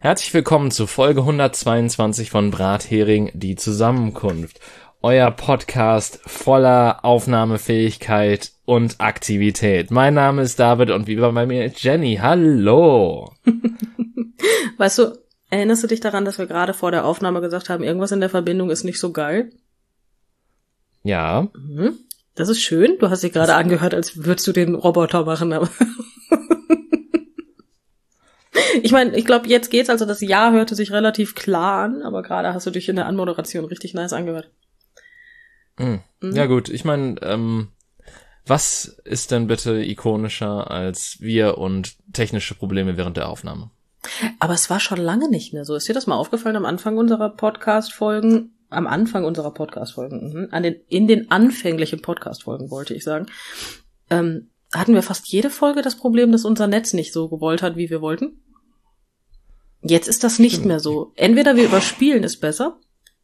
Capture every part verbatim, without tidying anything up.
Herzlich willkommen zu Folge hundertzweiundzwanzig von Brathering, die Zusammenkunft. Euer Podcast voller Aufnahmefähigkeit und Aktivität. Mein Name ist David und wie bei mir ist Jenny. Hallo! Weißt du, erinnerst du dich daran, dass wir gerade vor der Aufnahme gesagt haben, irgendwas in der Verbindung ist nicht so geil? Ja. Mhm. Das ist schön. Du hast dich gerade angehört, als würdest du den Roboter machen. Aber ich meine, ich glaube, jetzt geht's. Also das Ja hörte sich relativ klar an, aber gerade hast du dich in der Anmoderation richtig nice angehört. Mhm. Mhm. Ja gut, ich meine, ähm, was ist denn bitte ikonischer als wir und technische Probleme während der Aufnahme? Aber es war schon lange nicht mehr so. Ist dir das mal aufgefallen am Anfang unserer Podcast-Folgen? Am Anfang unserer Podcast-Folgen, mhm. An den, in den anfänglichen Podcast-Folgen, wollte ich sagen, ähm, hatten wir fast jede Folge das Problem, dass unser Netz nicht so gewollt hat, wie wir wollten. Jetzt ist das nicht Stimmt. mehr so. Entweder wir überspielen es besser.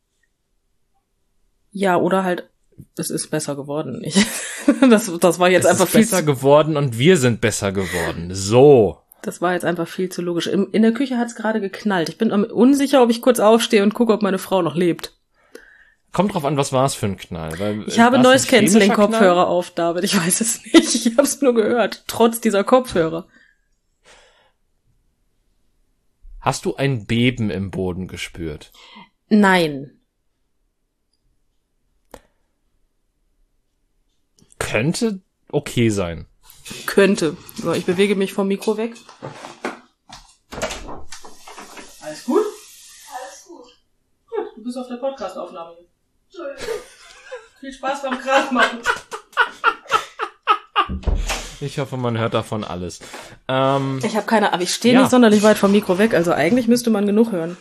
Ja, oder halt, es ist besser geworden. Ich, das, das war jetzt es einfach ist viel besser geworden und wir sind besser geworden. So. Das war jetzt einfach viel zu logisch. In, in der Küche hat es gerade geknallt. Ich bin unsicher, ob ich kurz aufstehe und gucke, ob meine Frau noch lebt. Kommt drauf an, was war es für ein Knall. Weil, ich habe Noise-Canceling-Kopfhörer auf, David. Ich weiß es nicht. Ich habe es nur gehört. Trotz dieser Kopfhörer. Hast du ein Beben im Boden gespürt? Nein. Könnte okay sein. Könnte. So, ich bewege mich vom Mikro weg. Alles gut? Alles gut. Gut, du bist auf der Podcast-Aufnahme. Viel Spaß beim Gradmachen. Ich hoffe, man hört davon alles. Ähm, ich habe keine, aber ich stehe ja. nicht sonderlich weit vom Mikro weg, also eigentlich müsste man genug hören.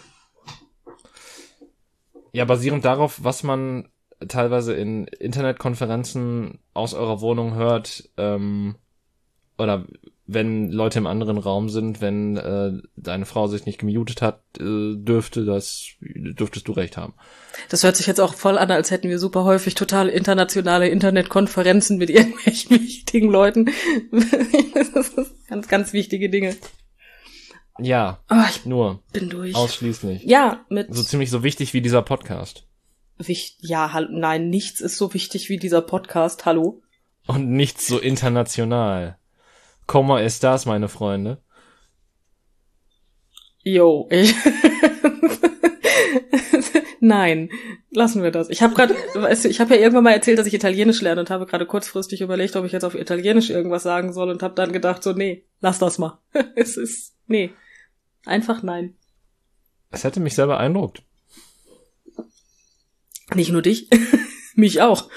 Ja, basierend darauf, was man teilweise in Internetkonferenzen aus eurer Wohnung hört, ähm, oder wenn Leute im anderen Raum sind, wenn äh, deine Frau sich nicht gemutet hat, äh, dürfte das, dürftest du recht haben. Das hört sich jetzt auch voll an, als hätten wir super häufig total internationale Internetkonferenzen mit irgendwelchen wichtigen Leuten. Das ist ganz, ganz wichtige Dinge. Ja, oh, ich nur. Bin durch. Ausschließlich. Ja, mit. So ziemlich so wichtig wie dieser Podcast. Wicht, ja, hallo, nein, nichts ist so wichtig wie dieser Podcast, hallo. Und nichts so international. Como estas, meine Freunde? Yo, ich Nein, lassen wir das. Ich habe gerade, weißt du, ich habe ja irgendwann mal erzählt, dass ich Italienisch lerne und habe gerade kurzfristig überlegt, ob ich jetzt auf Italienisch irgendwas sagen soll und habe dann gedacht, so, nee, lass das mal. Es ist, nee, einfach nein. Es hätte mich sehr beeindruckt. Nicht nur dich, mich auch.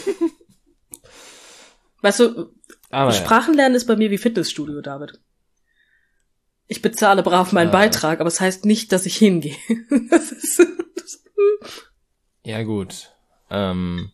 Weißt du, Aber Sprachenlernen ja. ist bei mir wie Fitnessstudio, David. Ich bezahle brav meinen ja. Beitrag, aber es das heißt nicht, dass ich hingehe. Das ist, das ja gut. Ähm,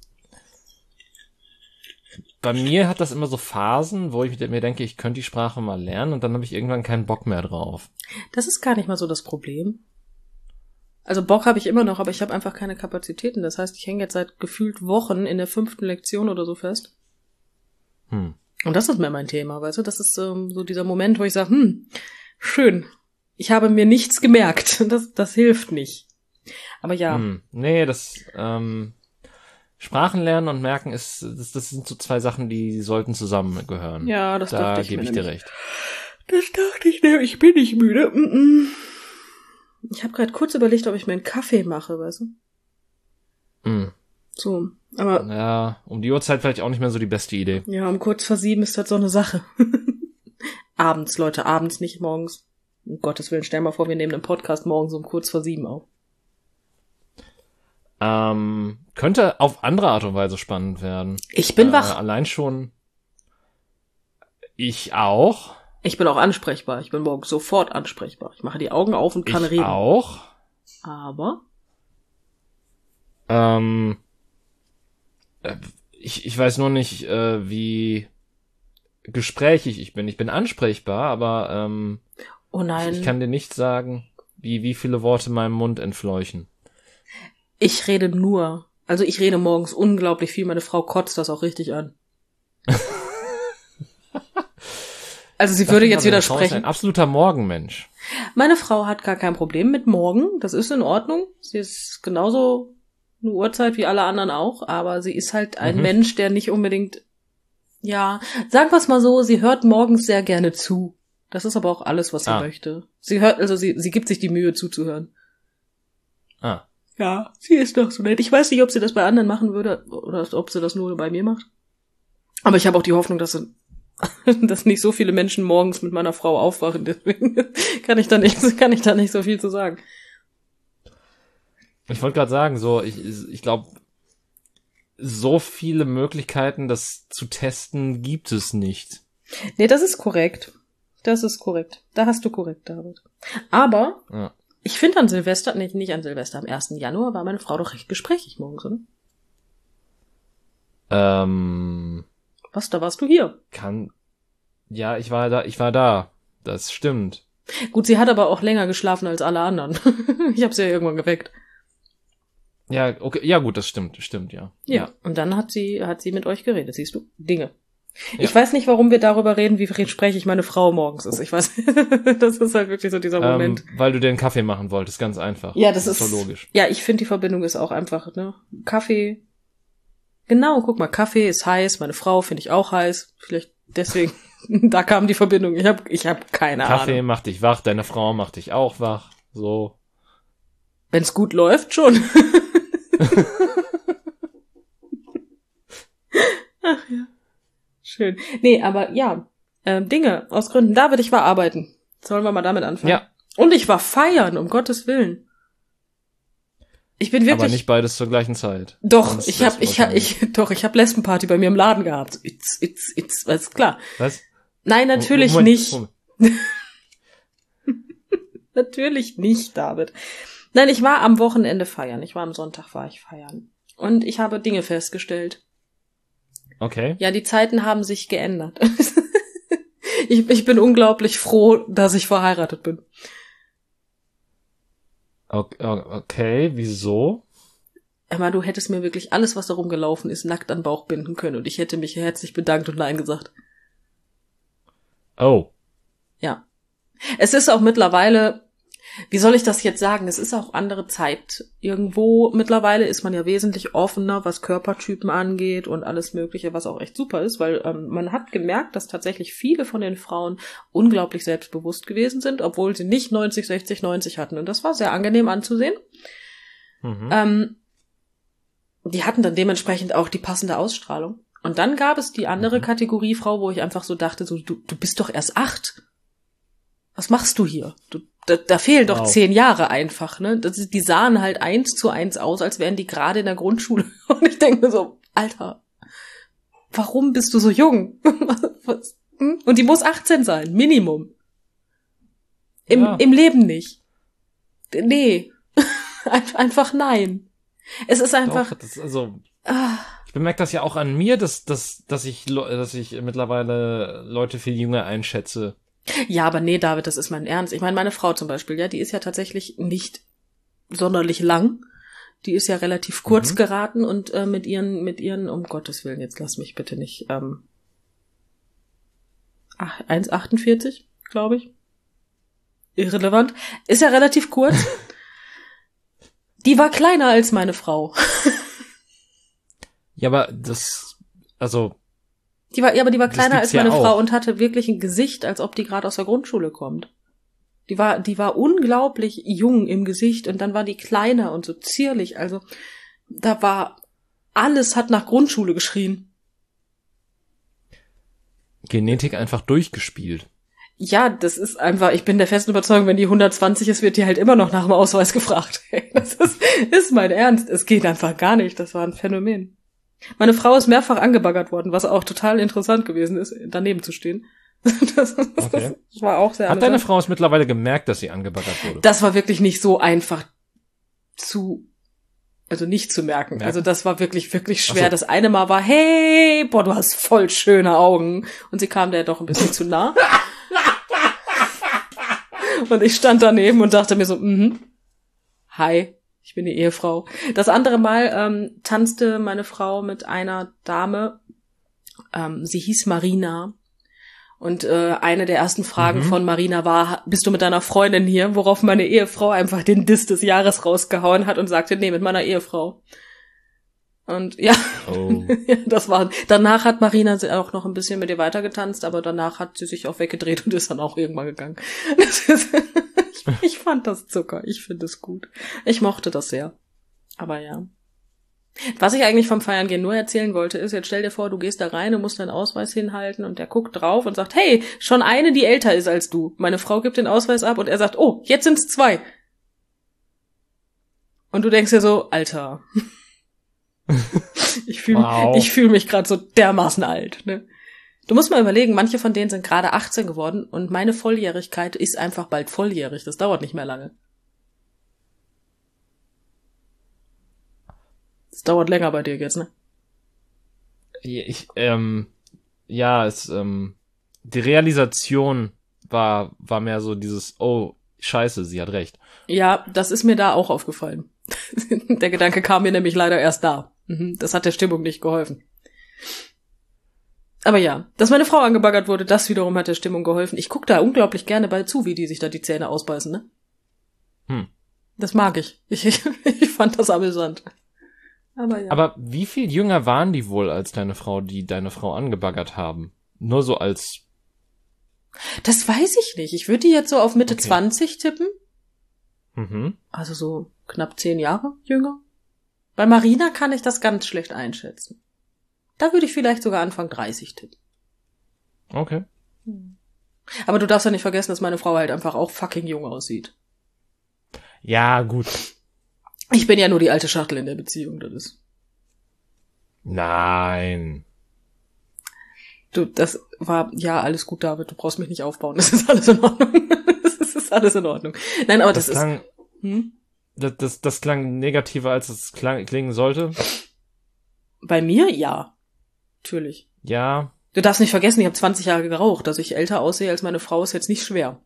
bei mir hat das immer so Phasen, wo ich mir denke, ich könnte die Sprache mal lernen und dann habe ich irgendwann keinen Bock mehr drauf. Das ist gar nicht mal so das Problem. Also Bock habe ich immer noch, aber ich habe einfach keine Kapazitäten. Das heißt, ich hänge jetzt seit gefühlt Wochen in der fünften Lektion oder so fest. Hm. Und das ist mir mein Thema, weißt du? Das ist ähm, so dieser Moment, wo ich sage, hm, schön, ich habe mir nichts gemerkt. Das, das hilft nicht. Aber ja. Hm. Nee, das ähm, Sprachenlernen und Merken ist, das, das sind so zwei Sachen, die sollten zusammengehören. Ja, das da dachte ich gebe mir ich dir nämlich. recht. Das dachte ich mir, ich bin nicht müde. Mm-mm. Ich habe gerade kurz überlegt, ob ich mir einen Kaffee mache, weißt du? Hm. So, aber... Ja, um die Uhrzeit vielleicht auch nicht mehr so die beste Idee. Ja, um kurz vor sieben ist das so eine Sache. Abends, Leute, abends, nicht morgens. Um Gottes Willen, stell mal vor, wir nehmen einen Podcast morgens um kurz vor sieben auf. Ähm, könnte auf andere Art und Weise spannend werden. Ich bin äh, wach. Allein schon... Ich auch. Ich bin auch ansprechbar. Ich bin morgens sofort ansprechbar. Ich mache die Augen auf und kann ich reden. Ich auch. Aber... Ähm... Ich, ich weiß nur nicht, äh, wie gesprächig ich bin. Ich bin ansprechbar, aber ähm, oh nein. Ich, ich kann dir nicht sagen, wie, wie viele Worte meinem Mund entfleuchen. Ich rede nur. Also ich rede morgens unglaublich viel. Meine Frau kotzt das auch richtig an. Also sie würde jetzt widersprechen. Frau ist ein absoluter Morgenmensch. Meine Frau hat gar kein Problem mit morgen. Das ist in Ordnung. Sie ist genauso eine Uhrzeit wie alle anderen auch, aber sie ist halt ein Mhm. Mensch, der nicht unbedingt, ja, sagen wir es mal so, sie hört morgens sehr gerne zu. Das ist aber auch alles, was sie Ah. möchte. Sie hört, also sie, sie gibt sich die Mühe zuzuhören. Ah. Ja, sie ist doch so nett. Ich weiß nicht, ob sie das bei anderen machen würde oder ob sie das nur bei mir macht. Aber ich habe auch die Hoffnung, dass, sie, dass nicht so viele Menschen morgens mit meiner Frau aufwachen. Deswegen kann ich da nicht, kann ich da nicht so viel zu sagen. Ich wollte gerade sagen, so, ich, ich glaube, so viele Möglichkeiten, das zu testen, gibt es nicht. Nee, das ist korrekt. Das ist korrekt. Da hast du korrekt, David. Aber Ja. ich finde an Silvester, nicht, nicht an Silvester, am ersten Januar war meine Frau doch recht gesprächig morgens, oder? Ähm, Was, da warst du hier? kann, ja, ich war da, ich war da. Das stimmt. Gut, sie hat aber auch länger geschlafen als alle anderen. Ich habe sie ja irgendwann geweckt. Ja, okay, ja gut, das stimmt, stimmt, ja. Ja, und dann hat sie, hat sie mit euch geredet, siehst du? Dinge. Ja. Ich weiß nicht, warum wir darüber reden, wie gesprächig meine Frau morgens ist. Ich weiß, das ist halt wirklich so dieser Moment. Ähm, weil du den Kaffee machen wolltest, ganz einfach. Ja, das ist, so logisch. Ja, ich finde, die Verbindung ist auch einfach, ne? Kaffee. Genau, guck mal, Kaffee ist heiß, meine Frau finde ich auch heiß. Vielleicht deswegen, da kam die Verbindung. Ich habe ich hab keine Kaffee Ahnung. macht dich wach, deine Frau macht dich auch wach. So. Wenn's gut läuft, schon. Ach ja. Schön. Nee, aber ja, ähm, Dinge, aus Gründen. David, ich war arbeiten. Sollen wir mal damit anfangen? Ja. Und ich war feiern, um Gottes Willen. Ich bin wirklich... Aber nicht beides zur gleichen Zeit. Doch, Sonst ich wär's hab, ich hab, ich, doch, ich hab Lesbenparty bei mir im Laden gehabt. It's, it's, it's, ist klar. Was? Nein, natürlich Moment, nicht. Moment. Natürlich nicht, David. Nein, ich war am Wochenende feiern. Ich war am Sonntag, war ich feiern. Und ich habe Dinge festgestellt. Okay. Ja, die Zeiten haben sich geändert. ich, ich bin unglaublich froh, dass ich verheiratet bin. Okay, okay, wieso? Emma, du hättest mir wirklich alles, was da rumgelaufen ist, nackt an den Bauch binden können. Und ich hätte mich herzlich bedankt und Nein gesagt. Oh. Ja. Es ist auch mittlerweile, wie soll ich das jetzt sagen, es ist auch andere Zeit. Irgendwo mittlerweile ist man ja wesentlich offener, was Körpertypen angeht und alles Mögliche, was auch echt super ist, weil ähm, man hat gemerkt, dass tatsächlich viele von den Frauen unglaublich selbstbewusst gewesen sind, obwohl sie nicht neunzig, sechzig, neunzig hatten. Und das war sehr angenehm anzusehen. Mhm. Ähm, die hatten dann dementsprechend auch die passende Ausstrahlung. Und dann gab es die andere Mhm. Kategorie Frau, wo ich einfach so dachte, so du, du bist doch erst acht. Was machst du hier? Du, da, da fehlen doch Wow. zehn Jahre einfach, ne? Das ist, die sahen halt eins zu eins aus, als wären die gerade in der Grundschule. Und ich denke mir so, Alter, warum bist du so jung? Was? Hm? Und die muss achtzehn sein, Minimum. Im, Ja. im Leben nicht. Nee. Ein- einfach nein. Es ist einfach... Doch, das, also, Ah, ich bemerke das ja auch an mir, dass, dass, dass ich, lo- dass ich mittlerweile Leute viel jünger einschätze. ja, aber nee, David, das ist mein Ernst. Ich meine, meine Frau zum Beispiel, ja, die ist ja tatsächlich nicht sonderlich lang. Die ist ja relativ kurz Mhm. geraten und äh, mit ihren, mit ihren, um Gottes Willen, jetzt lass mich bitte nicht, ähm, ach, eins Komma achtundvierzig, glaube ich. Irrelevant. Ist ja relativ kurz. Die war kleiner als meine Frau. Ja, aber das, also, Die war, ja, aber die war Das kleiner gibt's als ja meine auch. Frau und hatte wirklich ein Gesicht, als ob die gerade aus der Grundschule kommt. Die war, die war unglaublich jung im Gesicht und dann war die kleiner und so zierlich. Also, da war, alles hat nach Grundschule geschrien. Genetik einfach durchgespielt. Ja, das ist einfach, ich bin der festen Überzeugung, wenn die hundertzwanzig ist, wird die halt immer noch nach dem Ausweis gefragt. Das ist, ist mein Ernst. Es geht einfach gar nicht. Das war ein Phänomen. Meine Frau ist mehrfach angebaggert worden, was auch total interessant gewesen ist, daneben zu stehen. Das, Okay. das war auch sehr Hat deine amüsant. Frau es mittlerweile gemerkt, dass sie angebaggert wurde? Das war wirklich nicht so einfach zu, also nicht zu merken. Merken? Also das war wirklich, wirklich schwer. Ach so. Das eine Mal war, hey, boah, du hast voll schöne Augen. Und sie kam der doch ein bisschen zu nah. Und ich stand daneben und dachte mir so, mhm, hi, ich bin die Ehefrau. Das andere Mal ähm, tanzte meine Frau mit einer Dame, ähm, sie hieß Marina. Und äh, eine der ersten Fragen Mhm. von Marina war, bist du mit deiner Freundin hier? Worauf meine Ehefrau einfach den Diss des Jahres rausgehauen hat und sagte, nee, mit meiner Ehefrau. Und ja, Oh. ja, das war, danach hat Marina auch noch ein bisschen mit ihr weitergetanzt, aber danach hat sie sich auch weggedreht und ist dann auch irgendwann gegangen. Das ist, ich, ich fand das Zucker, ich finde es gut. Ich mochte das sehr. Aber ja. Was ich eigentlich vom Feiern gehen nur erzählen wollte, ist, jetzt stell dir vor, du gehst da rein und musst deinen Ausweis hinhalten und der guckt drauf und sagt, hey, schon eine, die älter ist als du. Meine Frau gibt den Ausweis ab und er sagt, oh, jetzt sind's zwei. Und du denkst dir so, Alter. Ich fühle Wow. ich fühl mich gerade so dermaßen alt. Ne? Du musst mal überlegen, manche von denen sind gerade achtzehn geworden und meine Volljährigkeit ist einfach bald volljährig. Das dauert nicht mehr lange. Das dauert länger bei dir jetzt, ne? Ich, ähm, ja, es, ähm, die Realisation war, war mehr so dieses, oh, scheiße, sie hat recht. Ja, das ist mir da auch aufgefallen. Der Gedanke kam mir nämlich leider erst da. Mhm, das hat der Stimmung nicht geholfen. Aber ja, dass meine Frau angebaggert wurde, das wiederum hat der Stimmung geholfen. Ich gucke da unglaublich gerne bei zu, wie die sich da die Zähne ausbeißen, ne? Hm. Das mag ich. Ich, ich, ich fand das amüsant. Aber ja. Aber wie viel jünger waren die wohl als deine Frau, die deine Frau angebaggert haben? Nur so als, Das weiß ich nicht. Ich würde die jetzt so auf Mitte Okay. zwanzig tippen. mhm. Also so knapp zehn Jahre jünger. Bei Marina kann ich das ganz schlecht einschätzen. Da würde ich vielleicht sogar Anfang dreißig tippen. Okay. Aber du darfst ja nicht vergessen, dass meine Frau halt einfach auch fucking jung aussieht. Ja, gut. Ich bin ja nur die alte Schachtel in der Beziehung, das ist. Nein. Du, das war, ja, alles gut, David, du brauchst mich nicht aufbauen, das ist alles in Ordnung. Das ist alles in Ordnung. Nein, aber das, Das ist, klang, hm? das, das, das klang negativer, als es klang, klingen sollte. Bei mir, ja. Natürlich. Ja. Du darfst nicht vergessen, ich habe zwanzig Jahre geraucht, dass ich älter aussehe als meine Frau, ist jetzt nicht schwer.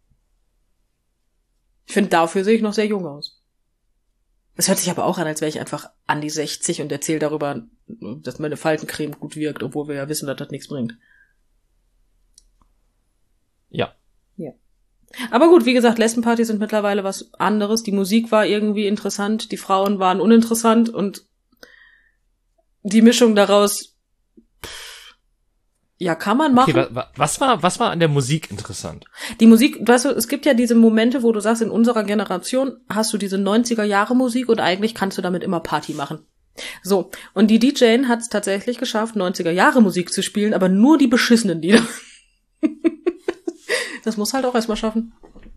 Ich finde, dafür sehe ich noch sehr jung aus. Es hört sich aber auch an, als wäre ich einfach an die sechzig und erzähle darüber, dass meine Faltencreme gut wirkt, obwohl wir ja wissen, dass das nichts bringt. Ja. Ja. Aber gut, wie gesagt, Lesbenpartys sind mittlerweile was anderes. Die Musik war irgendwie interessant, die Frauen waren uninteressant und die Mischung daraus, pff, ja, kann man machen. Okay, wa, wa, was war, was war an der Musik interessant? Die Musik, weißt du, es gibt ja diese Momente, wo du sagst, in unserer Generation hast du diese neunziger-Jahre-Musik und eigentlich kannst du damit immer Party machen. So, und die D J hat es tatsächlich geschafft, neunziger-Jahre-Musik zu spielen, aber nur die beschissenen Lieder. Das muss halt auch erstmal schaffen.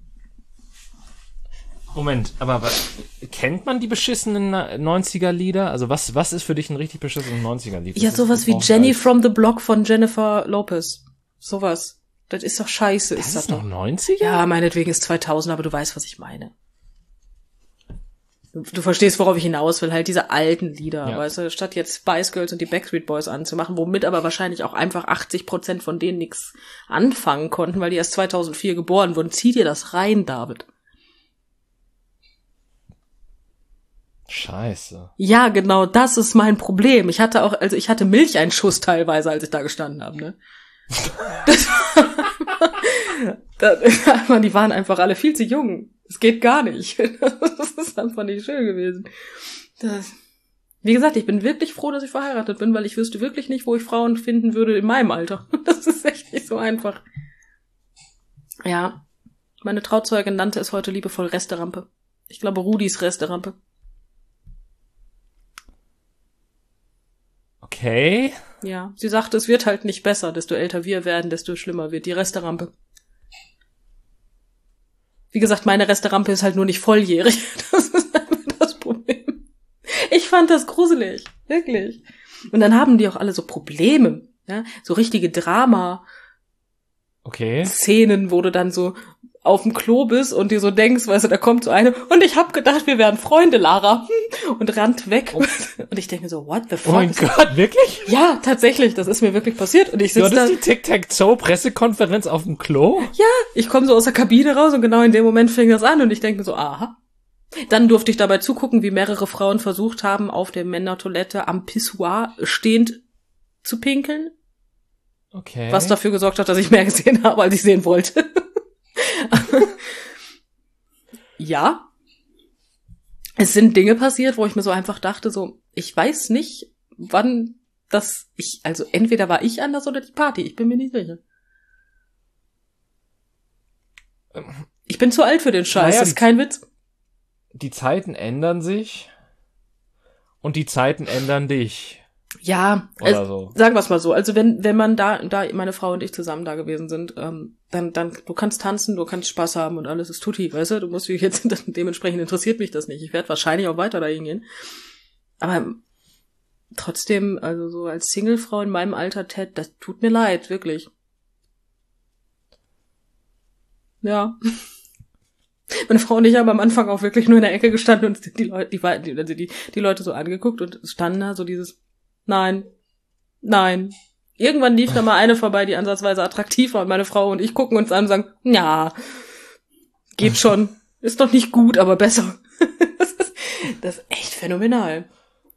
Moment, aber was, kennt man die beschissenen neunziger-Lieder? Also was, was ist für dich ein richtig beschissenes neunziger-Lied? Ja, Das sowas ist wie auch Jenny alt. from the Block von Jennifer Lopez. Sowas. Das ist doch scheiße, Das ist das ist noch doch. neunziger? Ja, meinetwegen ist zweitausend, aber du weißt, was ich meine. Du, du verstehst, worauf ich hinaus will, halt diese alten Lieder, Ja. weißt du, statt jetzt Spice Girls und die Backstreet Boys anzumachen, womit aber wahrscheinlich auch einfach achtzig Prozent von denen nichts anfangen konnten, weil die erst zweitausendvier geboren wurden. Zieh dir das rein, David. Scheiße. Ja, genau, das ist mein Problem. Ich hatte auch, also ich hatte Milcheinschuss teilweise, als ich da gestanden habe, ne? Das das, die waren einfach alle viel zu jung. Es geht gar nicht. Das ist einfach nicht schön gewesen. Das, wie gesagt, ich bin wirklich froh, dass ich verheiratet bin, weil ich wüsste wirklich nicht, wo ich Frauen finden würde in meinem Alter. Das ist echt nicht so einfach. Ja, meine Trauzeugin nannte es heute liebevoll Resterampe. Ich glaube, Rudis Resterampe. Okay. Ja, sie sagte, es wird halt nicht besser. Desto älter wir werden, desto schlimmer wird die Resterampe. Wie gesagt, meine Resterampe ist halt nur nicht volljährig. Das ist einfach das Problem. Ich fand das gruselig. Wirklich. Und dann haben die auch alle so Probleme. Ja, so richtige Drama-Szenen, Okay. wo du dann so auf dem Klo bist und dir so denkst, weißt du, da kommt so eine und ich hab gedacht, wir wären Freunde, Lara. Und rannt weg. Oh. Und ich denke mir so, what the Oh fuck? mein Gott, wirklich? Ja, tatsächlich, das ist mir wirklich passiert. Und ich Du sitze da, hattest die Tic-Tac-Toe-Pressekonferenz auf dem Klo? ja, ich komme so aus der Kabine raus und genau in dem Moment fing das an und ich denke mir so, aha. Dann durfte ich dabei zugucken, wie mehrere Frauen versucht haben, auf der Männertoilette am Pissoir stehend zu pinkeln. Okay. Was dafür gesorgt hat, dass ich mehr gesehen habe, als ich sehen wollte. Ja. Es sind Dinge passiert, wo ich mir so einfach dachte, so, ich weiß nicht, wann das, ich, also entweder war ich anders oder die Party, ich bin mir nicht sicher. Ich bin zu alt für den Scheiß, Naja, das ist kein Witz. Die Zeiten ändern sich und die Zeiten ändern dich. Ja, Oder es, so. sagen wir es mal so. Also wenn wenn man da, da meine Frau und ich zusammen da gewesen sind, ähm, dann, dann, du kannst tanzen, du kannst Spaß haben und alles ist tutti, weißt du? Du musst dich jetzt, dementsprechend interessiert mich das nicht. Ich werde wahrscheinlich auch weiter dahin gehen. Aber trotzdem, also so als Singlefrau in meinem Alter, Ted, das tut mir leid, wirklich. Ja. Meine Frau und ich haben am Anfang auch wirklich nur in der Ecke gestanden und die Leute, die, die, also die, die Leute so angeguckt und standen da so dieses Nein, nein. Irgendwann lief da mal eine vorbei, die ansatzweise attraktiv war und meine Frau und ich gucken uns an und sagen, ja, geht schon. Ist doch nicht gut, aber besser. Das ist, das ist echt phänomenal.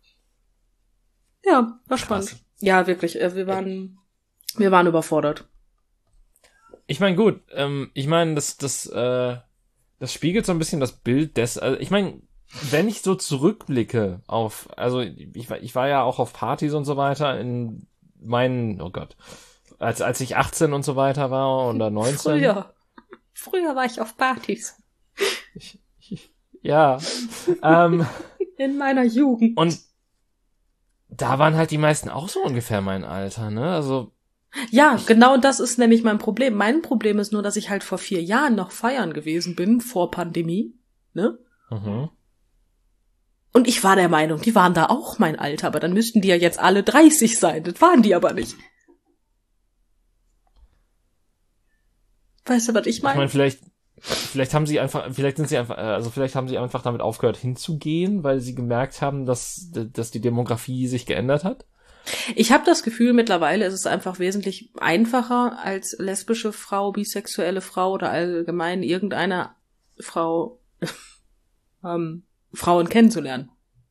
Ja, war spannend. Krass. Ja, wirklich. Wir waren, wir waren überfordert. Ich meine, gut, ähm, ich meine, das, das, äh, das spiegelt so ein bisschen das Bild des, also ich meine, wenn ich so zurückblicke auf, also ich war, ich war ja auch auf Partys und so weiter in meinen, oh Gott, als, als ich achtzehn und so weiter war oder neunzehn. Früher. Früher war ich auf Partys. Ich, ich, ja. ähm, In meiner Jugend. Und da waren halt die meisten auch so ungefähr mein Alter, ne? Also. Ja, genau das ist nämlich mein Problem. Mein Problem ist nur, dass ich halt vor vier Jahren noch feiern gewesen bin, vor Pandemie, ne? Mhm. Und ich war der Meinung, die waren da auch mein Alter, aber dann müssten die ja jetzt alle dreißig sein. Das waren die aber nicht. Weißt du, was ich meine? Ich meine, vielleicht, vielleicht haben sie einfach, vielleicht sind sie einfach, also vielleicht haben sie einfach damit aufgehört hinzugehen, weil sie gemerkt haben, dass, dass die Demografie sich geändert hat. Ich habe das Gefühl, mittlerweile ist es einfach wesentlich einfacher, als lesbische Frau, bisexuelle Frau oder allgemein irgendeine Frau, ähm, Frauen kennenzulernen.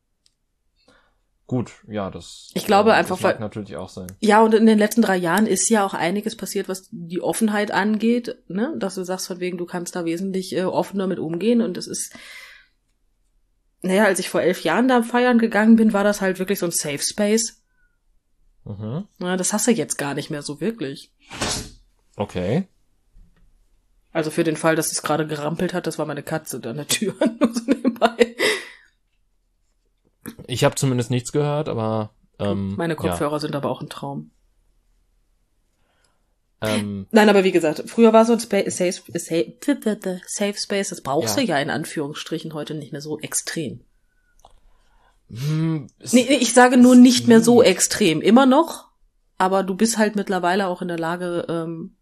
Gut, ja, das. Ich glaube äh, einfach, das mag weil, natürlich auch sein. Ja, und in den letzten drei Jahren ist ja auch einiges passiert, was die Offenheit angeht, ne, dass du sagst von wegen, du kannst da wesentlich äh, offener mit umgehen und es ist, naja, als ich vor elf Jahren da feiern gegangen bin, war das halt wirklich so ein Safe Space. Mhm. Ja, das hast du jetzt gar nicht mehr so wirklich. Okay. Also für den Fall, dass es gerade gerampelt hat, das war meine Katze da an der Tür. Nur so nebenbei. Ich habe zumindest nichts gehört, aber ähm, meine Kopfhörer ja. sind aber auch ein Traum. Ähm, Nein, aber wie gesagt, früher war so ein Spa- Safe, Safe, Safe Space, das brauchst Ja. du ja in Anführungsstrichen heute nicht mehr so extrem. hm, es- Nee, nee, ich sage nur nicht mehr so Hm. extrem. Immer noch, aber du bist halt mittlerweile auch in der Lage, ähm,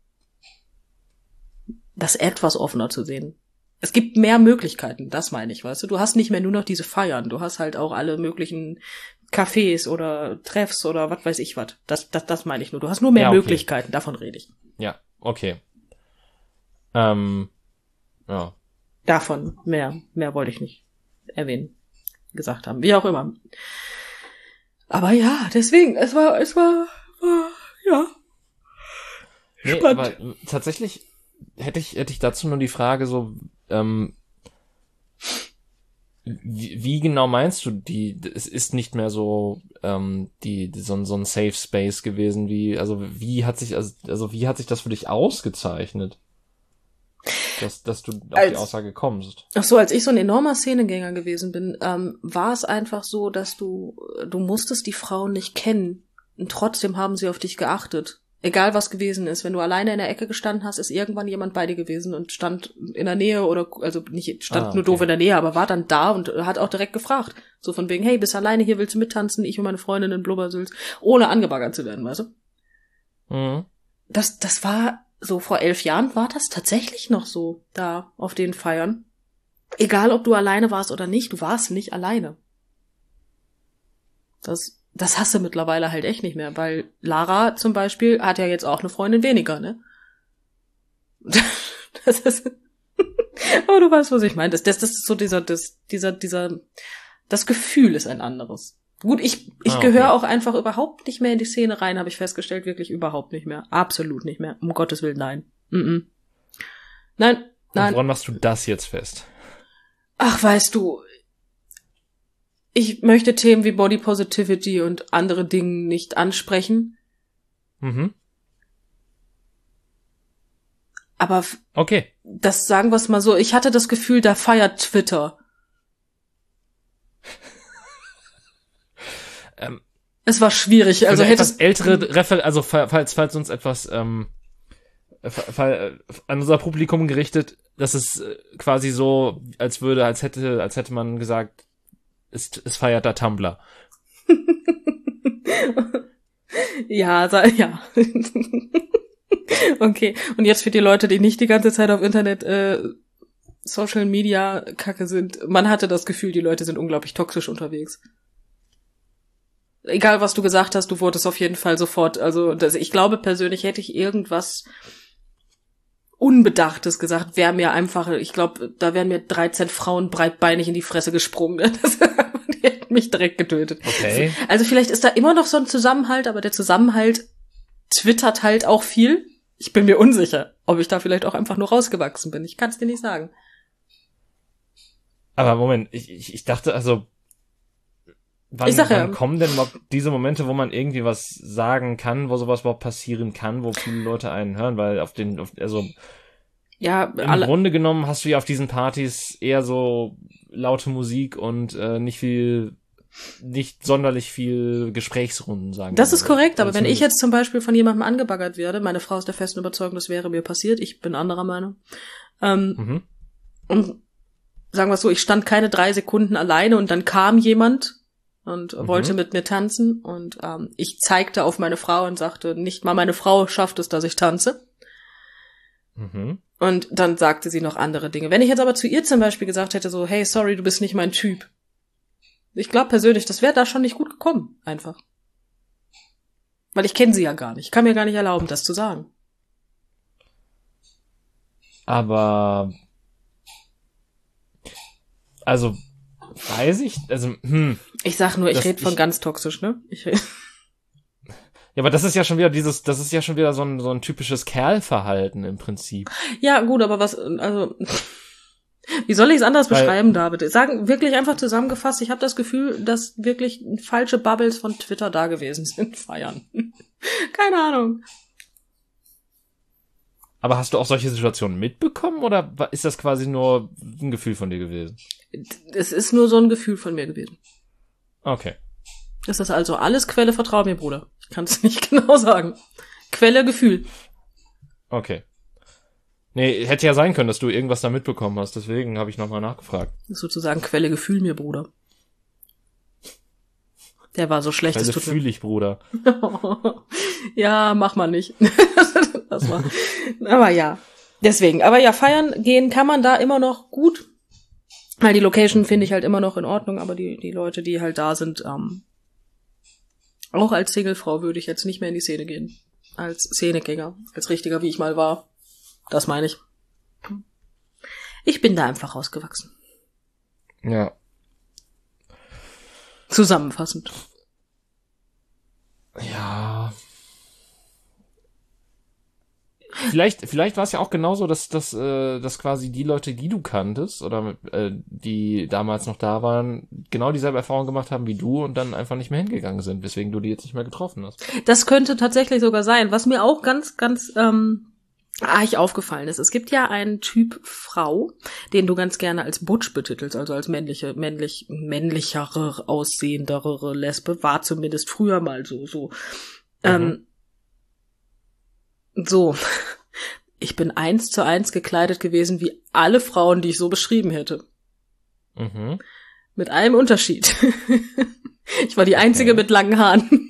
das etwas offener zu sehen. Es gibt mehr Möglichkeiten, das meine ich, weißt du. Du hast nicht mehr nur noch diese Feiern, du hast halt auch alle möglichen Cafés oder Treffs oder was weiß ich was. Das, das, das meine ich nur. Du hast nur mehr Ja, okay. Möglichkeiten, davon rede ich. Ja, okay. Ähm, ja. Davon mehr, mehr wollte ich nicht erwähnen, gesagt haben, wie auch immer. Aber ja, deswegen, es war, es war, war ja. Nee, Spannend. aber äh, tatsächlich hätte ich, hätte ich dazu nur die Frage so, ähm, wie, wie genau meinst du, die, es ist nicht mehr so, ähm, die, die so, ein- so ein Safe Space gewesen, wie, also wie hat sich, also, also wie hat sich das für dich ausgezeichnet? Dass, dass du auf Als- die Aussage kommst. Ach so, als ich so ein enormer Szenegänger gewesen bin, ähm, war es einfach so, dass du, du musstest die Frauen nicht kennen. Und trotzdem haben sie auf dich geachtet. Egal was gewesen ist. Wenn du alleine in der Ecke gestanden hast, ist irgendwann jemand bei dir gewesen und stand in der Nähe oder, also nicht, stand Ah, nur okay. doof in der Nähe, aber war dann da und hat auch direkt gefragt. So von wegen, hey, bist alleine hier, willst du mittanzen? Ich und meine Freundin in Blubbersülz. Ohne angebaggert zu werden, weißt du? Mhm. Das, das war so vor elf Jahren war das tatsächlich noch so da auf den Feiern. Egal, ob du alleine warst oder nicht, du warst nicht alleine. Das, das hast du mittlerweile halt echt nicht mehr, weil Lara zum Beispiel hat ja jetzt auch eine Freundin weniger, ne? Das ist, aber du weißt, was ich meine. Das, das, das ist so dieser, das, dieser, dieser, das Gefühl ist ein anderes. Gut, ich, ich ah, gehöre okay. auch einfach überhaupt nicht mehr in die Szene rein, habe ich festgestellt, wirklich überhaupt nicht mehr. Absolut nicht mehr. Um Gottes Willen, nein. Mm-mm. Nein, nein. Und woran machst du das jetzt fest? Ach, weißt du, ich möchte Themen wie Body Positivity und andere Dinge nicht ansprechen. Mhm. Aber f- Okay. das sagen wir es mal so, ich hatte das Gefühl, da feiert Twitter. Ähm, Es war schwierig. Also für eine etwas hättest ältere Refer also falls falls uns etwas ähm, fall, an unser Publikum gerichtet, das ist quasi so, als würde, als hätte, als hätte man gesagt, es, es feiert der Tumblr. ja, sa- ja. Okay. Und jetzt für die Leute, die nicht die ganze Zeit auf Internet äh, Social Media Kacke sind, man hatte das Gefühl, die Leute sind unglaublich toxisch unterwegs. Egal, was du gesagt hast, du wurdest auf jeden Fall sofort, also das, ich glaube persönlich, hätte ich irgendwas Unbedachtes gesagt, wäre mir einfach, ich glaube, da wären mir dreizehn Frauen breitbeinig in die Fresse gesprungen. Das, die hätten mich direkt getötet. Okay. Also vielleicht ist da immer noch so ein Zusammenhalt, aber der Zusammenhalt twittert halt auch viel. Ich bin mir unsicher, ob ich da vielleicht auch einfach nur rausgewachsen bin. Ich kann es dir nicht sagen. Aber Moment, ich, ich, ich dachte, also wann, Ich sag ja, wann kommen denn überhaupt diese Momente, wo man irgendwie was sagen kann, wo sowas überhaupt passieren kann, wo viele Leute einen hören, weil auf den, auf, also ja, im alle, Grunde genommen hast du ja auf diesen Partys eher so laute Musik und äh, nicht viel, nicht sonderlich viel Gesprächsrunden, sagen das wir ist mal. korrekt, aber Also wenn ich zumindest- jetzt zum Beispiel von jemandem angebaggert werde, meine Frau ist der festen Überzeugung, das wäre mir passiert, ich bin anderer Meinung, ähm, Mhm. und sagen wir es so, ich stand keine drei Sekunden alleine und dann kam jemand und Mhm. wollte mit mir tanzen und ähm, ich zeigte auf meine Frau und sagte, nicht mal meine Frau schafft es, dass ich tanze. Mhm. Und dann sagte sie noch andere Dinge. Wenn ich jetzt aber zu ihr zum Beispiel gesagt hätte, so, hey, sorry, du bist nicht mein Typ. Ich glaube persönlich, das wäre da schon nicht gut gekommen, einfach. Weil ich kenne sie ja gar nicht. Ich kann mir gar nicht erlauben, das zu sagen. Aber also weiß ich, also hm. Ich sag nur, ich Das- rede von ich- ganz toxisch, ne? Ich red- Ja, aber das ist ja schon wieder dieses, das ist ja schon wieder so ein so ein typisches Kerlverhalten im Prinzip. ja, gut, aber was, also, wie soll ich es anders Weil- beschreiben, David? Sagen, wirklich einfach zusammengefasst, ich habe das Gefühl, dass wirklich falsche Bubbles von Twitter da gewesen sind, feiern. Keine Ahnung. Aber hast du auch solche Situationen mitbekommen oder wa- ist das quasi nur ein Gefühl von dir gewesen? Es ist nur so ein Gefühl von mir gewesen. Okay. Ist das also alles Quelle? Vertrau mir, Bruder. Ich kann es nicht genau sagen. Quelle, Gefühl. Okay. Nee, hätte ja sein können, dass du irgendwas da mitbekommen hast, deswegen habe ich nochmal nachgefragt. Das ist sozusagen Quelle, Gefühl mir, Bruder. Der war so schlecht, Quelle das tut mir... fühl ich, Bruder. Ja, mach mal nicht. Das war... Aber ja, deswegen. Aber ja, feiern gehen kann man da immer noch gut. Weil die Location finde ich halt immer noch in Ordnung, aber die, die Leute, die halt da sind, ähm, auch als Singlefrau würde ich jetzt nicht mehr in die Szene gehen. Als Szenegänger. Als richtiger, wie ich mal war. Das meine ich. Ich bin da einfach rausgewachsen. Ja. Zusammenfassend. Ja. Vielleicht, vielleicht war es ja auch genauso, dass, dass, äh, dass quasi die Leute, die du kanntest oder äh, die damals noch da waren, genau dieselbe Erfahrung gemacht haben wie du und dann einfach nicht mehr hingegangen sind, weswegen du die jetzt nicht mehr getroffen hast. Das könnte tatsächlich sogar sein. Was mir auch ganz, ganz ähm, arg aufgefallen ist. Es gibt ja einen Typ Frau, den du ganz gerne als Butch betitelst, also als männliche, männlich, männlichere, aussehendere Lesbe. War zumindest früher mal so. so. Mhm. Ähm, so. Ich bin eins zu eins gekleidet gewesen wie alle Frauen, die ich so beschrieben hätte. Mhm. Mit einem Unterschied. Ich war die Einzige Okay. mit langen Haaren.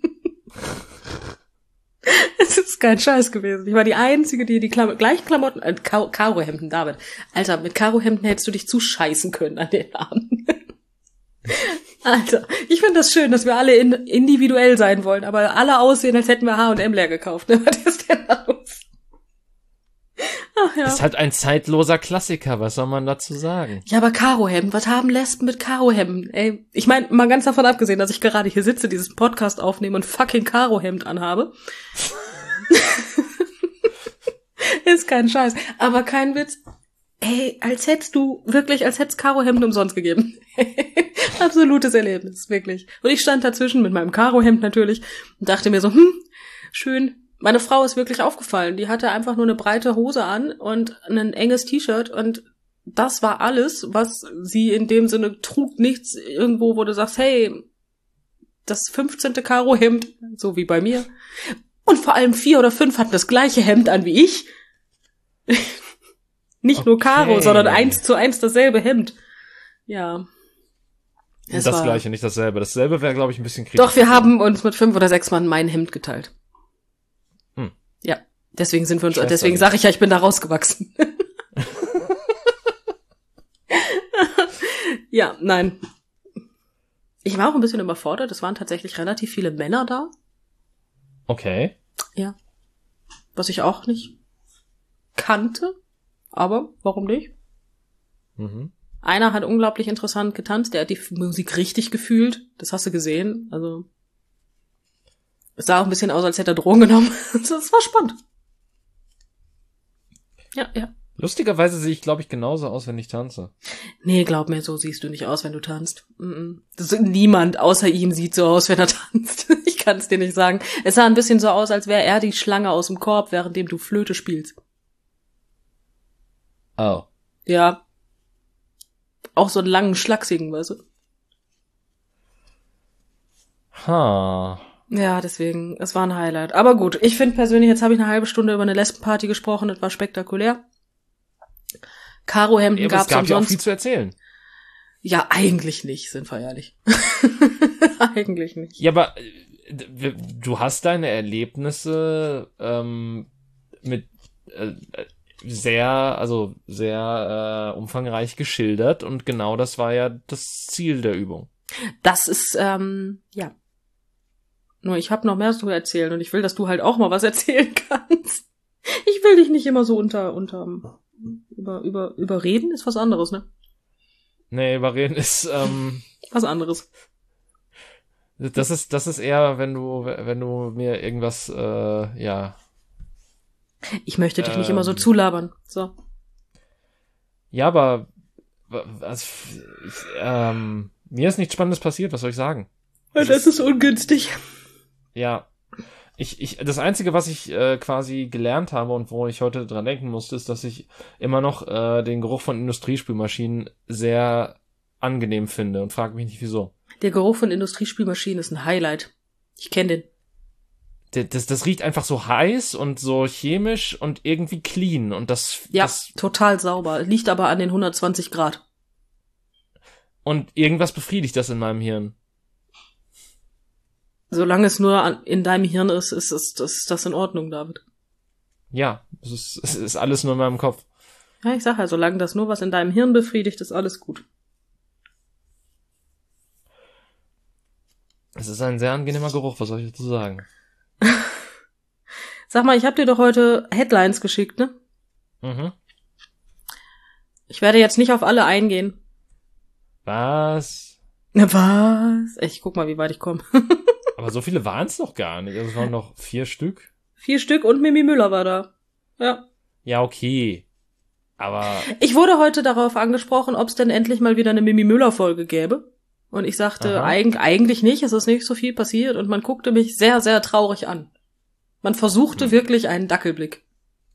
Es ist kein Scheiß gewesen. Ich war die Einzige, die die Klam- gleichen Klamotten, äh, Ka- Karohemden, David. Alter, mit Karohemden hättest du dich zuscheißen können an den Armen. Alter, ich finde das schön, dass wir alle in, individuell sein wollen, aber alle aussehen, als hätten wir H und M leer gekauft. Ne? Was ist denn da los? Ach ja. Ist halt ein zeitloser Klassiker, was soll man dazu sagen? Ja, aber Karohemden, was haben Lesben mit Karohemden? Ey, ich meine, mal ganz davon abgesehen, dass ich gerade hier sitze, dieses Podcast aufnehme und fucking Karohemd anhabe. Ist kein Scheiß. Aber kein Witz. Ey, als hättest du, wirklich, als hättest Karohemden umsonst gegeben. Absolutes Erlebnis, wirklich. Und ich stand dazwischen mit meinem Karohemd natürlich und dachte mir so, hm, schön. Meine Frau ist wirklich aufgefallen. Die hatte einfach nur eine breite Hose an und ein enges T-Shirt und das war alles, was sie in dem Sinne trug. Nichts irgendwo, wo du sagst, hey, das fünfzehnte Karohemd, so wie bei mir. Und vor allem vier oder fünf hatten das gleiche Hemd an wie ich. Nicht okay. Nur Karo, sondern eins zu eins dasselbe Hemd. Ja. Es das war... gleiche, nicht dasselbe. Dasselbe wäre, glaube ich, ein bisschen kritisch. Doch, wir haben uns mit fünf oder sechs Mann mein Hemd geteilt. Hm. Ja, deswegen sind wir uns, Schwester deswegen sage ich ja, ich bin da rausgewachsen. Ja, nein. Ich war auch ein bisschen überfordert. Es waren tatsächlich relativ viele Männer da. Okay. Ja. Was ich auch nicht kannte. Aber warum nicht? Mhm. Einer hat unglaublich interessant getanzt. Der hat die Musik richtig gefühlt. Das hast du gesehen. Also es sah auch ein bisschen aus, als hätte er Drogen genommen. Das war spannend. Ja, ja. Lustigerweise sehe ich, glaube ich, genauso aus, wenn ich tanze. Nee, glaub mir, so siehst du nicht aus, wenn du tanzt. Das, niemand außer ihm sieht so aus, wenn er tanzt. Ich kann es dir nicht sagen. Es sah ein bisschen so aus, als wäre er die Schlange aus dem Korb, währenddem du Flöte spielst. Oh. Ja. Auch so einen langen Schlagsigen, weißt du? Ha. Ja, deswegen, es war ein Highlight. Aber gut, ich finde persönlich, jetzt habe ich eine halbe Stunde über eine Lesbenparty gesprochen, das war spektakulär. Karohemden gab's umsonst. Es gab ja auch viel umsonst. zu erzählen. Ja, eigentlich nicht, sind wir ehrlich. Eigentlich nicht. Ja, aber äh, du hast deine Erlebnisse ähm, mit äh, sehr, also sehr äh, umfangreich geschildert und genau das war ja das Ziel der Übung. Das ist, ähm, ja. Nur ich habe noch mehr zu erzählen und ich will, dass du halt auch mal was erzählen kannst. Ich will dich nicht immer so unter, unter, über, über, überreden, ist was anderes, ne? Nee, überreden ist, ähm, was anderes. Das ist, das ist eher, wenn du, wenn du mir irgendwas, äh, ja. Ich möchte dich ähm, nicht immer so zulabern, so. Ja, aber, also, ich, ähm, mir ist nichts Spannendes passiert, was soll ich sagen? Das, das ist ungünstig. Ja. Ich, ich, das Einzige, was ich äh, quasi gelernt habe und wo ich heute dran denken musste, ist, dass ich immer noch äh, den Geruch von Industriespülmaschinen sehr angenehm finde und frage mich nicht, wieso. Der Geruch von Industriespülmaschinen ist ein Highlight. Ich kenne den. Das, das riecht einfach so heiß und so chemisch und irgendwie clean und das... Ja, das, total sauber. Liegt aber an den hundertzwanzig Grad. Und irgendwas befriedigt das in meinem Hirn. Solange es nur an, in deinem Hirn ist, ist, ist, ist das in Ordnung, David. Ja, es ist, es ist alles nur in meinem Kopf. Ja, ich sag ja, solange das nur was in deinem Hirn befriedigt, ist alles gut. Es ist ein sehr angenehmer Geruch, was soll ich dazu sagen? Sag mal, ich hab dir doch heute Headlines geschickt, ne? Mhm. Ich werde jetzt nicht auf alle eingehen. Was? Was? Ich guck mal, wie weit ich komme. Aber so viele waren es doch gar nicht. Es waren noch vier Stück. Vier Stück und Mimi Müller war da. Ja. Ja, okay. Aber... Ich wurde heute darauf angesprochen, ob es denn endlich mal wieder eine Mimi Müller-Folge gäbe. Und ich sagte, eig- eigentlich nicht, es ist nicht so viel passiert. Und man guckte mich sehr, sehr traurig an. Man versuchte hm. wirklich einen Dackelblick.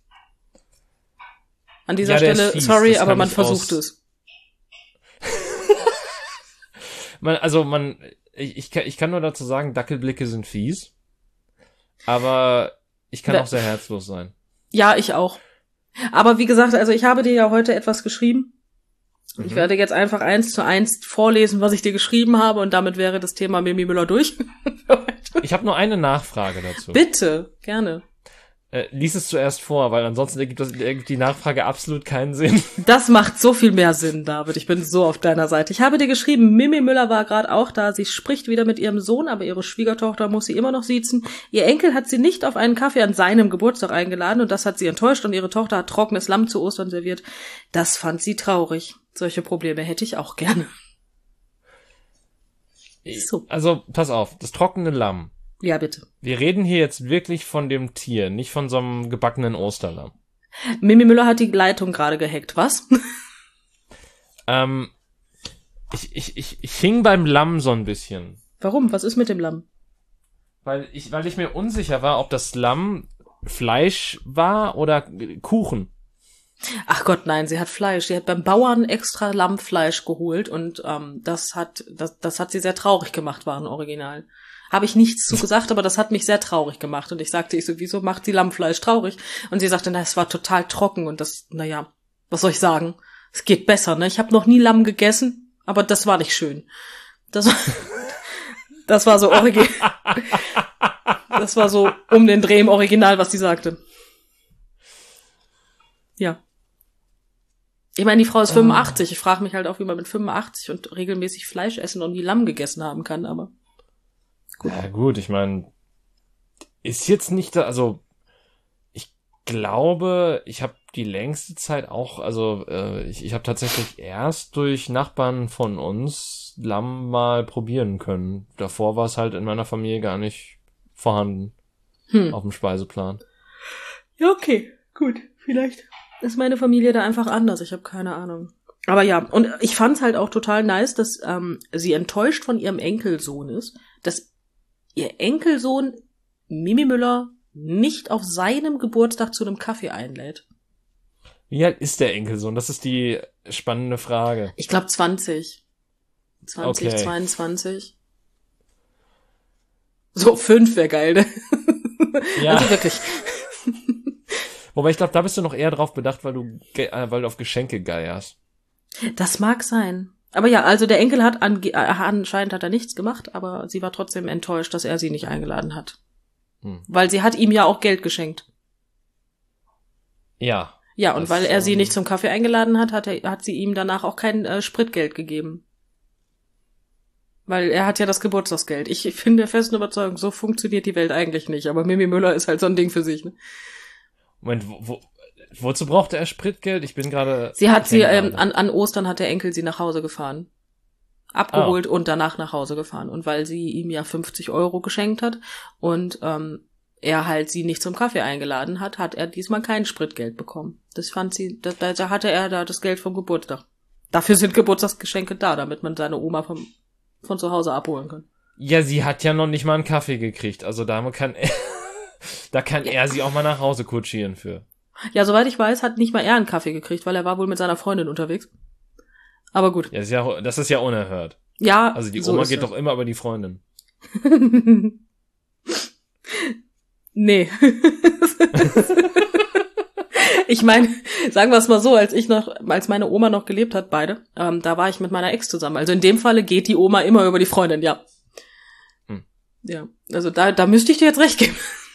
An dieser ja, Stelle, fies, sorry, aber man versuchte aus... es. man, also man... Ich, ich, kann, ich kann nur dazu sagen, Dackelblicke sind fies. Aber ich kann Be- auch sehr herzlos sein. Ja, ich auch. Aber wie gesagt, also ich habe dir ja heute etwas geschrieben. Mhm. Ich werde jetzt einfach eins zu eins vorlesen, was ich dir geschrieben habe. Und damit wäre das Thema Mimi Müller durch. Ich habe nur eine Nachfrage dazu. Bitte, gerne. Äh, lies es zuerst vor, weil ansonsten ergibt, das, ergibt die Nachfrage absolut keinen Sinn. Das macht so viel mehr Sinn, David. Ich bin so auf deiner Seite. Ich habe dir geschrieben, Mimi Müller war gerade auch da. Sie spricht wieder mit ihrem Sohn, aber ihre Schwiegertochter muss sie immer noch siezen. Ihr Enkel hat sie nicht auf einen Kaffee an seinem Geburtstag eingeladen und das hat sie enttäuscht und ihre Tochter hat trockenes Lamm zu Ostern serviert. Das fand sie traurig. Solche Probleme hätte ich auch gerne. So. Also, pass auf, das trockene Lamm. Ja, bitte. Wir reden hier jetzt wirklich von dem Tier, nicht von so einem gebackenen Osterlamm. Mimi Müller hat die Leitung gerade gehackt, was? ähm, ich, ich, ich, ich hing beim Lamm so ein bisschen. Warum? Was ist mit dem Lamm? Weil ich, weil ich mir unsicher war, ob das Lamm Fleisch war oder Kuchen. Ach Gott, nein, sie hat Fleisch. Sie hat beim Bauern extra Lammfleisch geholt und ähm, das hat das, das hat sie sehr traurig gemacht, war ein Original. Habe ich nichts zu gesagt, aber das hat mich sehr traurig gemacht. Und ich sagte, ich so, wieso macht sie Lammfleisch traurig? Und sie sagte, na, es war total trocken und das, naja, was soll ich sagen? Es geht besser, ne? Ich habe noch nie Lamm gegessen, aber das war nicht schön. Das war, das war so original. Das war so um den Dreh im Original, was sie sagte. Ja. Ich meine, die Frau ist fünfundachtzig. Ich frage mich halt auch, wie man mit fünfundachtzig und regelmäßig Fleisch essen und nie Lamm gegessen haben kann, aber gut. Ja gut, ich meine, ist jetzt nicht da, also ich glaube, ich habe die längste Zeit auch, also äh, ich, ich habe tatsächlich erst durch Nachbarn von uns Lamm mal probieren können. Davor war es halt in meiner Familie gar nicht vorhanden hm. auf dem Speiseplan. Ja, okay, gut, vielleicht ist meine Familie da einfach anders, ich habe keine Ahnung. Aber ja, und ich fand's halt auch total nice, dass ähm, sie enttäuscht von ihrem Enkelsohn ist, dass ihr Enkelsohn Mimi Müller nicht auf seinem Geburtstag zu einem Kaffee einlädt. Wie alt ist der Enkelsohn? Das ist die spannende Frage. Ich glaube zwanzig. zwanzig, okay. zweiundzwanzig. So, fünf wäre geil, ne? Ja. Also wirklich. Wobei ich glaube, da bist du noch eher drauf bedacht, weil du, äh, weil du auf Geschenke geierst. Das mag sein. Aber ja, also der Enkel hat an, äh, anscheinend hat er nichts gemacht, aber sie war trotzdem enttäuscht, dass er sie nicht eingeladen hat. Hm. Weil sie hat ihm ja auch Geld geschenkt. Ja. Ja, und das, weil er sie nicht zum Kaffee eingeladen hat, hat, er, hat sie ihm danach auch kein äh, Spritgeld gegeben. Weil er hat ja das Geburtstagsgeld. Ich, ich finde der festen Überzeugung, so funktioniert die Welt eigentlich nicht. Aber Mimi Müller ist halt so ein Ding für sich, ne? Moment, wo, wo, wozu brauchte er Spritgeld? Ich bin gerade... Sie hat sie, ähm, an, an Ostern hat der Enkel sie nach Hause gefahren. Abgeholt oh. und danach nach Hause gefahren. Und weil sie ihm ja fünfzig Euro geschenkt hat und ähm, er halt sie nicht zum Kaffee eingeladen hat, hat er diesmal kein Spritgeld bekommen. Das fand sie, da, da hatte er da das Geld vom Geburtstag. Dafür sind Geburtstagsgeschenke da, damit man seine Oma vom, von zu Hause abholen kann. Ja, sie hat ja noch nicht mal einen Kaffee gekriegt. Also da kann er... Da kann ja. er sie auch mal nach Hause kutschieren für. Ja, soweit ich weiß, hat nicht mal er einen Kaffee gekriegt, weil er war wohl mit seiner Freundin unterwegs. Aber gut. Ja, das ist ja, das ist ja unerhört. Ja. Also die so Oma geht das. doch immer über die Freundin. Nee. Ich meine, sagen wir es mal so, als ich noch, als meine Oma noch gelebt hat, beide, ähm, da war ich mit meiner Ex zusammen. Also in dem Falle geht die Oma immer über die Freundin, ja. Hm. Ja, also da, da müsste ich dir jetzt recht geben.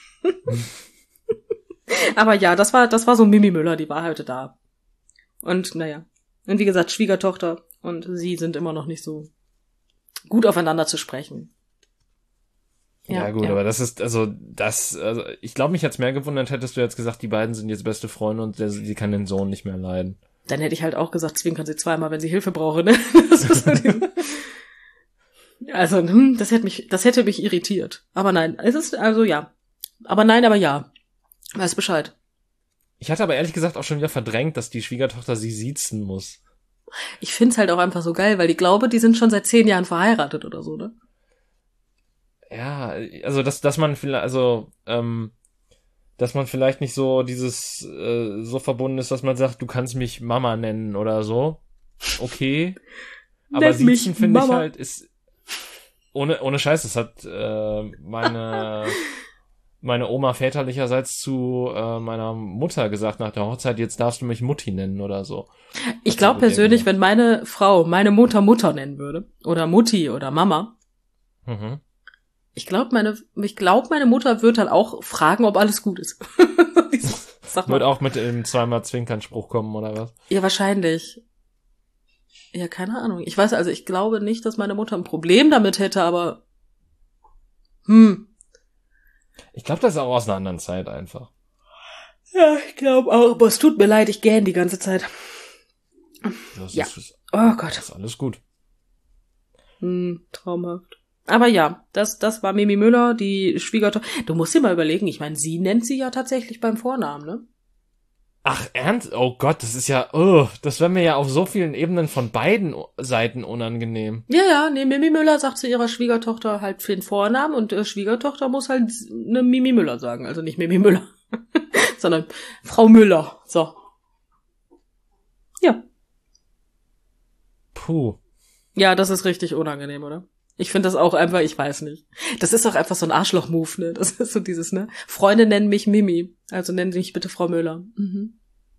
Aber ja, das war, das war so Mimi Müller, die war heute da. Und naja. Und wie gesagt, Schwiegertochter und sie sind immer noch nicht so gut aufeinander zu sprechen. Ja, ja gut, ja. Aber das ist, also, das, also, ich glaube, mich hat's mehr gewundert, hättest du jetzt gesagt, die beiden sind jetzt beste Freunde und der, sie kann den Sohn nicht mehr leiden. Dann hätte ich halt auch gesagt, zwinkern sie zweimal, wenn sie Hilfe brauche, ne? Das ist halt also, hm, das hätte mich, das hätte mich irritiert. Aber nein, es ist, also ja. Aber nein, aber ja. Weiß Bescheid. Ich hatte aber ehrlich gesagt auch schon wieder verdrängt, dass die Schwiegertochter sie siezen muss. Ich find's halt auch einfach so geil, weil ich glaube, die sind schon seit zehn Jahren verheiratet oder so, ne? Ja, also dass dass man vielleicht, also ähm, dass man vielleicht nicht so dieses äh, so verbunden ist, dass man sagt, du kannst mich Mama nennen oder so. Okay. Aber siezen finde ich halt ist ohne ohne Scheiß. Das hat äh, meine meine Oma väterlicherseits zu äh, meiner Mutter gesagt nach der Hochzeit, jetzt darfst du mich Mutti nennen oder so. Ich glaube persönlich, wenn meine Frau meine Mutter Mutter nennen würde oder Mutti oder Mama, mhm. Ich glaube, meine, ich glaube, meine Mutter wird dann auch fragen, ob alles gut ist. Sag mal. Wird auch mit dem zweimal Zwinkern-Spruch kommen, oder was? Ja, wahrscheinlich. Ja, keine Ahnung. Ich weiß, also ich glaube nicht, dass meine Mutter ein Problem damit hätte, aber hm. Ich glaube, das ist auch aus einer anderen Zeit einfach. Ja, ich glaube auch, aber es tut mir leid, ich gähn die ganze Zeit. Das ja. Ist, oh Gott. Das ist alles gut. Hm, traumhaft. Aber ja, das, das war Mimi Müller, die Schwiegertochter. Du musst dir mal überlegen, ich meine, sie nennt sie ja tatsächlich beim Vornamen, ne? Ach, ernst? Oh Gott, das ist ja, oh, das wäre mir ja auf so vielen Ebenen von beiden Seiten unangenehm. Ja, ja, nee, Mimi Müller sagt zu ihrer Schwiegertochter halt für den Vornamen und äh, Schwiegertochter muss halt eine Mimi Müller sagen. Also nicht Mimi Müller, sondern Frau Müller. So. Ja. Puh. Ja, das ist richtig unangenehm, oder? Ich finde das auch einfach, ich weiß nicht. Das ist auch einfach so ein Arschloch-Move, ne? Das ist so dieses, ne? Freunde nennen mich Mimi, also nennen Sie mich bitte Frau Müller. Mhm.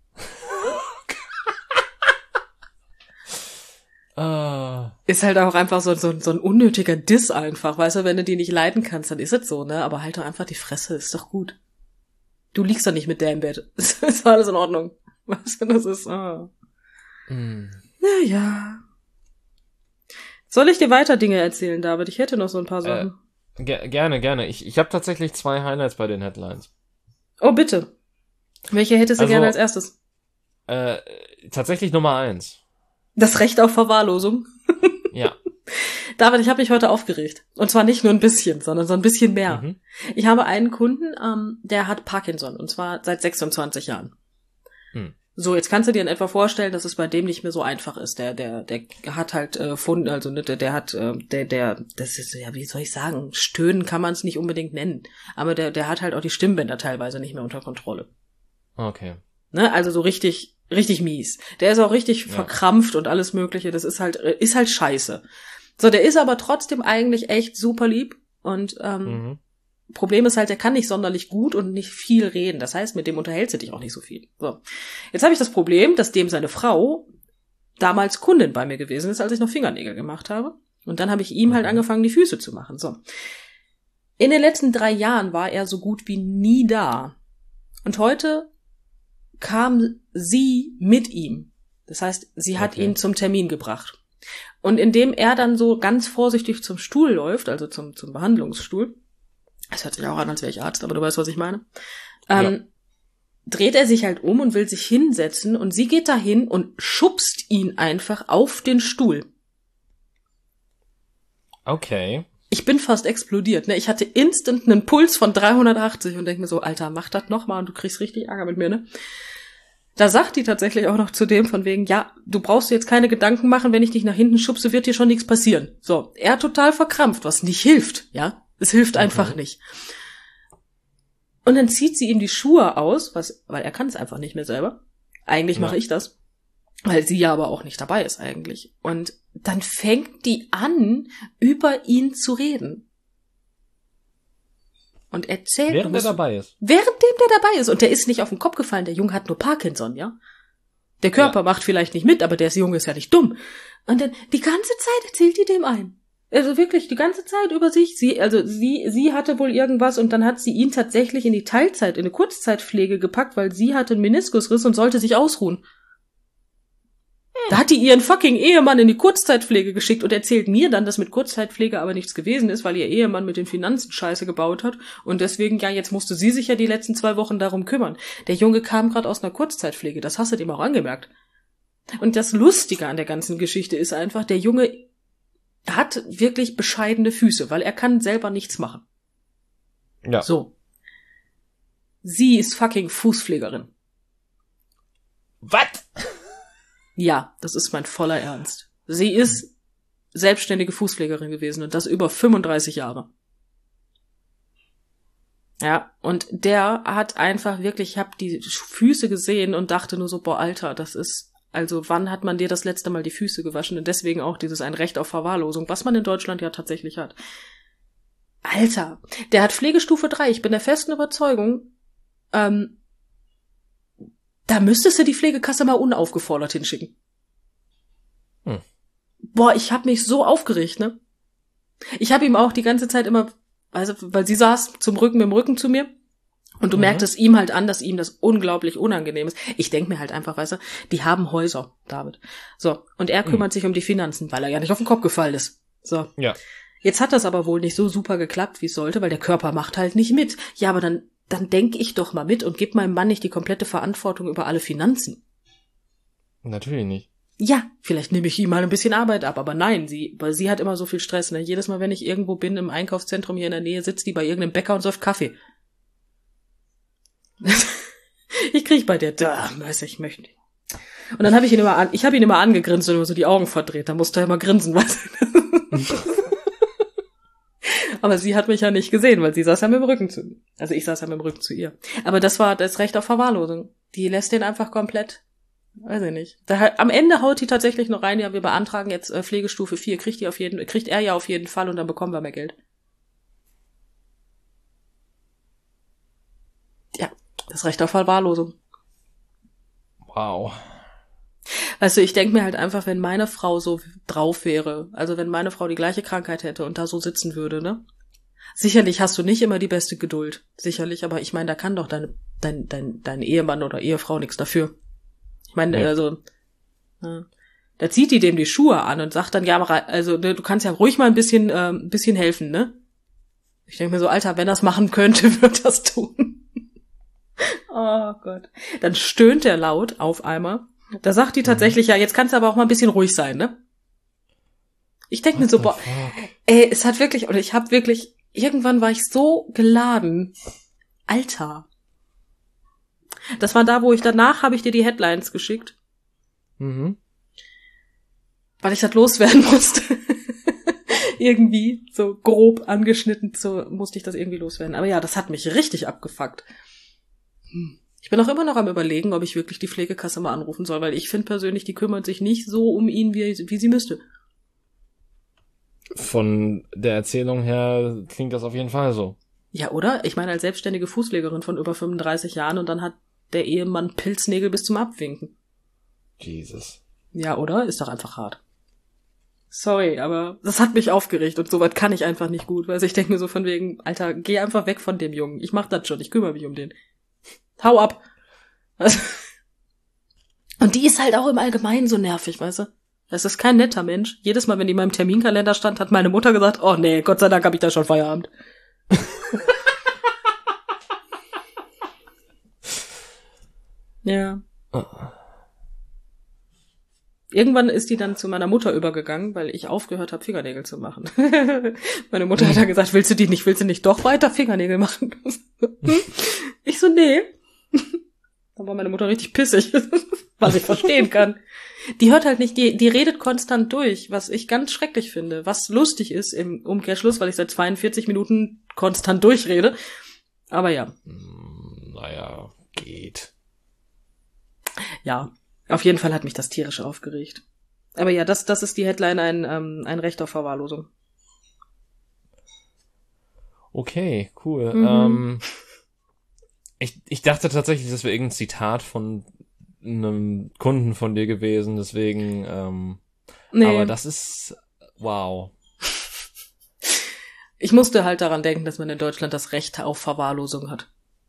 ah. Ist halt auch einfach so, so, so ein unnötiger Diss einfach, weißt du? Wenn du die nicht leiden kannst, dann ist es so, ne? Aber halt doch einfach die Fresse, ist doch gut. Du liegst doch nicht mit der im Bett. Ist alles in Ordnung. Weißt du, das ist, ah. Mm. Naja. Soll ich dir weiter Dinge erzählen, David? Ich hätte noch so ein paar Sachen. Äh, ge- gerne, gerne. Ich, ich habe tatsächlich zwei Highlights bei den Headlines. Oh, bitte. Welche hättest du Also, gerne als erstes? Äh, tatsächlich Nummer eins. Das Recht auf Verwahrlosung. Ja. David, ich habe mich heute aufgeregt. Und zwar nicht nur ein bisschen, sondern so ein bisschen mehr. Mhm. Ich habe einen Kunden, ähm, der hat Parkinson. Und zwar seit sechsundzwanzig Jahren. Hm. So, jetzt kannst du dir in etwa vorstellen, dass es bei dem nicht mehr so einfach ist. Der, der, der hat halt äh, Fund, also ne, der, der hat, äh, der, der, das ist ja, wie soll ich sagen, Stöhnen kann man es nicht unbedingt nennen. Aber der, der hat halt auch die Stimmbänder teilweise nicht mehr unter Kontrolle. Okay. Ne, also so richtig, richtig mies. Der ist auch richtig Ja. verkrampft und alles Mögliche. Das ist halt, ist halt scheiße. So, der ist aber trotzdem eigentlich echt super lieb und ähm, Mhm. Problem ist halt, der kann nicht sonderlich gut und nicht viel reden. Das heißt, mit dem unterhältst du dich auch nicht so viel. So. Jetzt habe ich das Problem, dass dem seine Frau damals Kundin bei mir gewesen ist, als ich noch Fingernägel gemacht habe. Und dann habe ich ihm halt angefangen, die Füße zu machen. So. In den letzten drei Jahren war er so gut wie nie da. Und heute kam sie mit ihm. Das heißt, sie hat Okay. ihn zum Termin gebracht. Und indem er dann so ganz vorsichtig zum Stuhl läuft, also zum, zum Behandlungsstuhl, das hört sich auch an, als wäre ich Arzt, aber du weißt, was ich meine. Ähm, Ja. dreht er sich halt um und will sich hinsetzen und sie geht dahin und schubst ihn einfach auf den Stuhl. Okay. Ich bin fast explodiert, ne? Ich hatte instant einen Puls von dreihundertachtzig und denke mir so, Alter, mach das nochmal und du kriegst richtig Ärger mit mir, ne? Da sagt die tatsächlich auch noch zu dem von wegen, ja, du brauchst dir jetzt keine Gedanken machen, wenn ich dich nach hinten schubse, wird dir schon nichts passieren. So, er total verkrampft, was nicht hilft, ja? Es hilft einfach Mhm. nicht. Und dann zieht sie ihm die Schuhe aus, was, weil er kann es einfach nicht mehr selber. Eigentlich Ja. mache ich das. Weil sie ja aber auch nicht dabei ist eigentlich. Und dann fängt die an, über ihn zu reden. Und erzählt. Während du er musst- dabei ist. Währenddem der dabei ist. Und der ist nicht auf den Kopf gefallen. Der Junge hat nur Parkinson, ja? Der Körper Ja. macht vielleicht nicht mit, aber der Junge ist ja nicht dumm. Und dann die ganze Zeit erzählt die dem ein. Also wirklich die ganze Zeit über sich. Sie, also sie, sie hatte wohl irgendwas und dann hat sie ihn tatsächlich in die Teilzeit, in eine Kurzzeitpflege gepackt, weil sie hatte einen Meniskusriss und sollte sich ausruhen. Da hat die ihren fucking Ehemann in die Kurzzeitpflege geschickt und erzählt mir dann, dass mit Kurzzeitpflege aber nichts gewesen ist, weil ihr Ehemann mit den Finanzen Scheiße gebaut hat und deswegen, ja, jetzt musste sie sich ja die letzten zwei Wochen darum kümmern. Der Junge kam gerade aus einer Kurzzeitpflege, das hast du dem auch angemerkt. Und das Lustige an der ganzen Geschichte ist einfach, der Junge hat wirklich bescheidene Füße, weil er kann selber nichts machen. Ja. So. Sie ist fucking Fußpflegerin. Was? Ja, das ist mein voller Ernst. Sie ist selbstständige Fußpflegerin gewesen und das über fünfunddreißig Jahre. Ja, und der hat einfach wirklich, ich habe die Füße gesehen und dachte nur so, boah, Alter, das ist, also wann hat man dir das letzte Mal die Füße gewaschen? Und deswegen auch dieses ein Recht auf Verwahrlosung, was man in Deutschland ja tatsächlich hat. Alter, der hat Pflegestufe drei. Ich bin der festen Überzeugung, ähm, da müsstest du die Pflegekasse mal unaufgefordert hinschicken. Hm. Boah, ich hab mich so aufgeregt, ne? Ich habe ihm auch die ganze Zeit immer Also, weil sie saß zum Rücken, mit dem Rücken zu mir. Und du Mhm. merkst es ihm halt an, dass ihm das unglaublich unangenehm ist. Ich denk mir halt einfach, weißt du, die haben Häuser, David. So, und er kümmert sich um die Finanzen, weil er ja nicht auf den Kopf gefallen ist. So. Ja. Jetzt hat das aber wohl nicht so super geklappt, wie es sollte, weil der Körper macht halt nicht mit. Ja, aber dann, dann denke ich doch mal mit und gebe meinem Mann nicht die komplette Verantwortung über alle Finanzen. Natürlich nicht. Ja, vielleicht nehme ich ihm mal ein bisschen Arbeit ab, aber nein, sie, weil sie hat immer so viel Stress, ne? Jedes Mal, wenn ich irgendwo bin im Einkaufszentrum hier in der Nähe, sitzt die bei irgendeinem Bäcker und säuft Kaffee. Ich krieg bei der, da, weiß ich, möchte nicht. Und dann habe ich ihn immer an, ich habe ihn immer angegrinst und immer so die Augen verdreht, da musste er immer grinsen, weißt du? Aber sie hat mich ja nicht gesehen, weil sie saß ja mit dem Rücken zu mir. Also ich saß ja mit dem Rücken zu ihr. Aber das war das Recht auf Verwahrlosung. Die lässt den einfach komplett, weiß ich nicht. Da, am Ende haut die tatsächlich noch rein, ja, wir beantragen jetzt äh, Pflegestufe vier, kriegt die auf jeden, kriegt er ja auf jeden Fall und dann bekommen wir mehr Geld. Ja, das Recht auf Verwahrlosung. Wow. Weißt du, ich denke mir halt einfach, wenn meine Frau so drauf wäre, also wenn meine Frau die gleiche Krankheit hätte und da so sitzen würde, ne? Sicherlich hast du nicht immer die beste Geduld. Sicherlich, aber ich meine, da kann doch dein, dein, dein, dein Ehemann oder Ehefrau nichts dafür. Ich meine, Ja. also, ja, da zieht die dem die Schuhe an und sagt dann, ja, also ne, du kannst ja ruhig mal ein bisschen, äh, ein bisschen helfen, ne? Ich denke mir so, Alter, wenn das machen könnte, wird das tun. Oh Gott. Dann stöhnt er laut auf einmal. Da sagt die tatsächlich, ja, jetzt kannst du aber auch mal ein bisschen ruhig sein, ne? Ich denke mir so, boah, ey, es hat wirklich, oder ich habe wirklich, irgendwann war ich so geladen. Alter. Das war da, wo ich danach, habe ich dir die Headlines geschickt, Mhm. weil ich das loswerden musste. Irgendwie, so grob angeschnitten, so musste ich das irgendwie loswerden. Aber ja, das hat mich richtig abgefuckt. Hm. Ich bin auch immer noch am Überlegen, ob ich wirklich die Pflegekasse mal anrufen soll, weil ich finde persönlich, die kümmert sich nicht so um ihn, wie, wie sie müsste. Von der Erzählung her klingt das auf jeden Fall so. Ja, oder? Ich meine, als selbstständige Fußpflegerin von über fünfunddreißig Jahren und dann hat der Ehemann Pilznägel bis zum Abwinken. Jesus. Ja, oder? Ist doch einfach hart. Sorry, aber das hat mich aufgeregt und soweit kann ich einfach nicht gut, weil ich denke mir so von wegen, Alter, geh einfach weg von dem Jungen. Ich mach das schon, ich kümmere mich um den. Hau ab. Also, und die ist halt auch im Allgemeinen so nervig, weißt du? Das ist kein netter Mensch. Jedes Mal, wenn die in meinem Terminkalender stand, hat meine Mutter gesagt, oh nee, Gott sei Dank habe ich da schon Feierabend. Ja. Irgendwann ist die dann zu meiner Mutter übergegangen, weil ich aufgehört habe, Fingernägel zu machen. Meine Mutter hat dann gesagt, willst du die nicht, willst du nicht doch weiter Fingernägel machen? Ich so, nee. Dann war meine Mutter richtig pissig, was ich verstehen kann. Die hört halt nicht, die, die redet konstant durch, was ich ganz schrecklich finde, was lustig ist im Umkehrschluss, weil ich seit zweiundvierzig Minuten konstant durchrede. Aber ja. Naja, geht. Ja, auf jeden Fall hat mich das tierisch aufgeregt. Aber ja, das, das ist die Headline, ein, ähm, ein Recht auf Verwahrlosung. Okay, cool. Mhm. Ähm, ich, ich dachte tatsächlich, das wäre irgendein Zitat von einem Kunden von dir gewesen, deswegen, ähm, Nee. aber das ist, wow. Ich musste halt daran denken, dass man in Deutschland das Recht auf Verwahrlosung hat.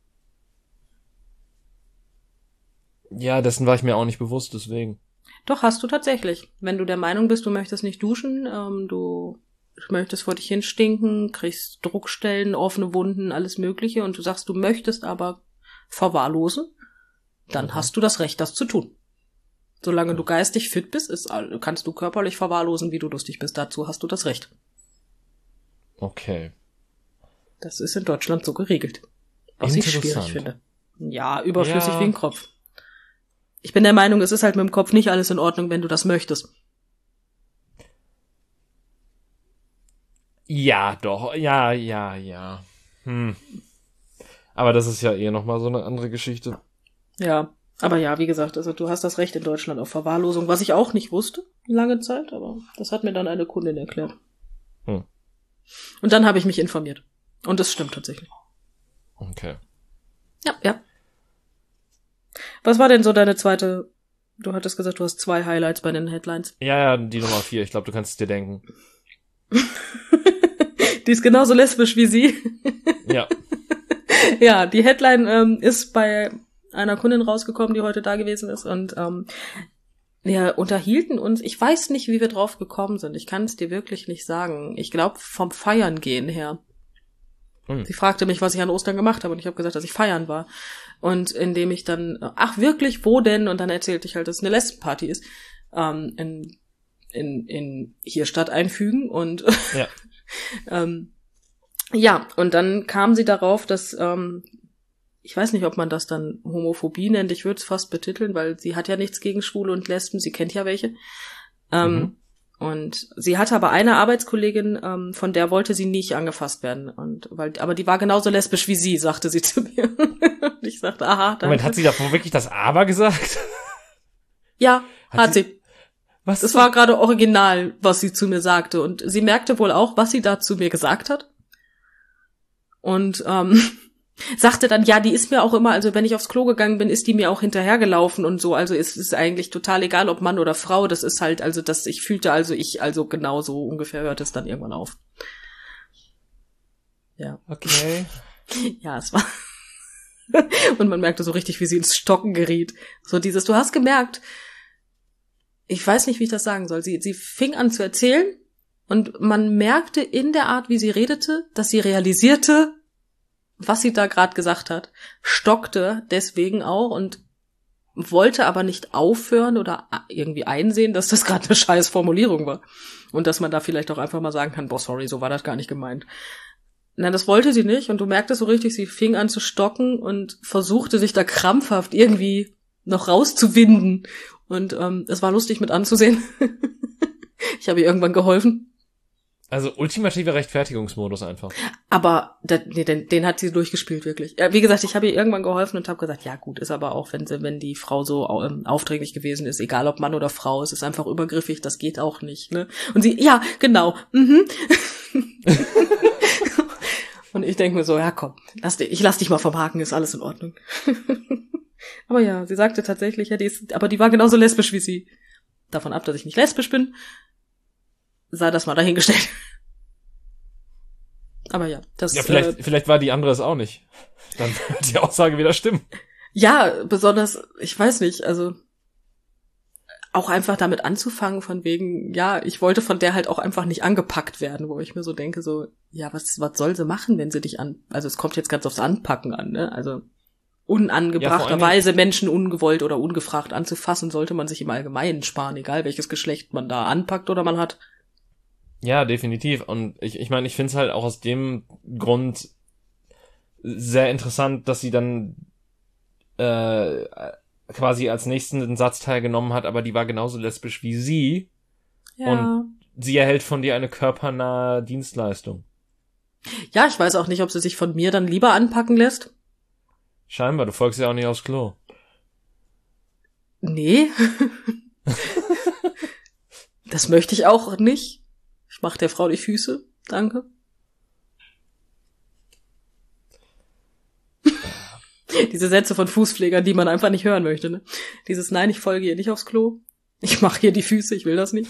Ja, dessen war ich mir auch nicht bewusst, deswegen. Doch, hast du tatsächlich. Wenn du der Meinung bist, du möchtest nicht duschen, ähm, du möchtest vor dich hinstinken, kriegst Druckstellen, offene Wunden, alles Mögliche und du sagst, du möchtest aber verwahrlosen, dann Mhm. hast du das Recht, das zu tun. Solange du geistig fit bist, ist, kannst du körperlich verwahrlosen, wie du lustig bist. Dazu hast du das Recht. Okay. Das ist in Deutschland so geregelt. Was ich schwierig Interessant. finde. Ja, überflüssig Ja. wie ein Kopf. Ich bin der Meinung, es ist halt mit dem Kopf nicht alles in Ordnung, wenn du das möchtest. Ja, doch, ja, ja, ja. Hm. Aber das ist ja eh nochmal so eine andere Geschichte. Ja, aber ja, wie gesagt, also du hast das Recht in Deutschland auf Verwahrlosung, was ich auch nicht wusste, lange Zeit, aber das hat mir dann eine Kundin erklärt. Hm. Und dann habe ich mich informiert. Und es stimmt tatsächlich. Okay. Ja, ja. Was war denn so deine zweite, du hattest gesagt, du hast zwei Highlights bei den Headlines. Ja, ja, die Nummer vier, ich glaube, du kannst es dir denken. Die ist genauso lesbisch wie sie. Ja. Ja, die Headline ähm, ist bei einer Kundin rausgekommen, die heute da gewesen ist und ähm, wir unterhielten uns. Ich weiß nicht, wie wir drauf gekommen sind. Ich kann es dir wirklich nicht sagen. Ich glaube, vom Feiern gehen her. Hm. Sie fragte mich, was ich an Ostern gemacht habe und ich habe gesagt, dass ich feiern war. Und indem ich dann, ach wirklich, wo denn? Und dann erzählte ich halt, dass es eine Lesbenparty ist. Ähm, in, in, in hier Stadt einfügen und ja. ähm, ja, und dann kam sie darauf, dass, ähm, ich weiß nicht, ob man das dann Homophobie nennt, ich würde es fast betiteln, weil sie hat ja nichts gegen Schwule und Lesben, sie kennt ja welche. Ähm, mhm. Und sie hatte aber eine Arbeitskollegin, ähm, von der wollte sie nicht angefasst werden. Und weil, aber die war genauso lesbisch wie sie, sagte sie zu mir. Und ich sagte, aha, danke. Moment, hat sie davor wirklich das Aber gesagt? Ja, hat, hat sie. sie. Was? Es war gerade original, was sie zu mir sagte. Und sie merkte wohl auch, was sie da zu mir gesagt hat. Und ähm, sagte dann, ja, die ist mir auch immer, also wenn ich aufs Klo gegangen bin, ist die mir auch hinterhergelaufen und so. Also es ist eigentlich total egal, ob Mann oder Frau. Das ist halt, also das, ich fühlte also ich, also genau so ungefähr hört es dann irgendwann auf. Ja. Okay. Ja, es war. Und man merkte so richtig, wie sie ins Stocken geriet. So dieses, du hast gemerkt, ich weiß nicht, wie ich das sagen soll. Sie, sie fing an zu erzählen und man merkte in der Art, wie sie redete, dass sie realisierte, was sie da gerade gesagt hat, stockte deswegen auch und wollte aber nicht aufhören oder irgendwie einsehen, dass das gerade eine scheiß Formulierung war. Und dass man da vielleicht auch einfach mal sagen kann, boah, sorry, so war das gar nicht gemeint. Nein, das wollte sie nicht und du merktest so richtig, sie fing an zu stocken und versuchte sich da krampfhaft irgendwie noch rauszuwinden. Und ähm, es war lustig mit anzusehen. Ich habe ihr irgendwann geholfen. Also ultimativer Rechtfertigungsmodus einfach. Aber da, nee, den, den hat sie durchgespielt, wirklich. Ja, wie gesagt, ich habe ihr irgendwann geholfen und habe gesagt, ja gut, ist aber auch, wenn sie, wenn die Frau so ähm, aufdringlich gewesen ist, egal ob Mann oder Frau, es ist einfach übergriffig, das geht auch nicht, ne? Und sie, ja, genau, mhm. Und ich denke mir so, ja komm, lass dich, ich lass dich mal vom Haken, ist alles in Ordnung. Aber ja, sie sagte tatsächlich, ja, die ist, aber die war genauso lesbisch wie sie. Davon ab, dass ich nicht lesbisch bin, sei das mal dahingestellt. Aber ja, das... Ja, vielleicht, äh, vielleicht war die andere es auch nicht. Dann wird die Aussage wieder stimmen. Ja, besonders, ich weiß nicht, also auch einfach damit anzufangen von wegen, ja, ich wollte von der halt auch einfach nicht angepackt werden, wo ich mir so denke, so, ja, was, was soll sie machen, wenn sie dich an... Also es kommt jetzt ganz aufs Anpacken an, ne? Also unangebrachterweise ja, Menschen ungewollt oder ungefragt anzufassen, sollte man sich im Allgemeinen sparen, egal welches Geschlecht man da anpackt oder man hat. Ja, definitiv. Und ich ich meine, ich finde es halt auch aus dem Grund sehr interessant, dass sie dann äh, quasi als nächsten Satz teilgenommen hat, aber die war genauso lesbisch wie sie. Ja. Und sie erhält von dir eine körpernahe Dienstleistung. Ja, ich weiß auch nicht, ob sie sich von mir dann lieber anpacken lässt. Scheinbar, du folgst ja auch nicht aufs Klo. Nee. Das möchte ich auch nicht. Ich mach der Frau die Füße. Danke. Diese Sätze von Fußpflegern, die man einfach nicht hören möchte, ne? Dieses Nein, ich folge ihr nicht aufs Klo. Ich mache hier die Füße, ich will das nicht.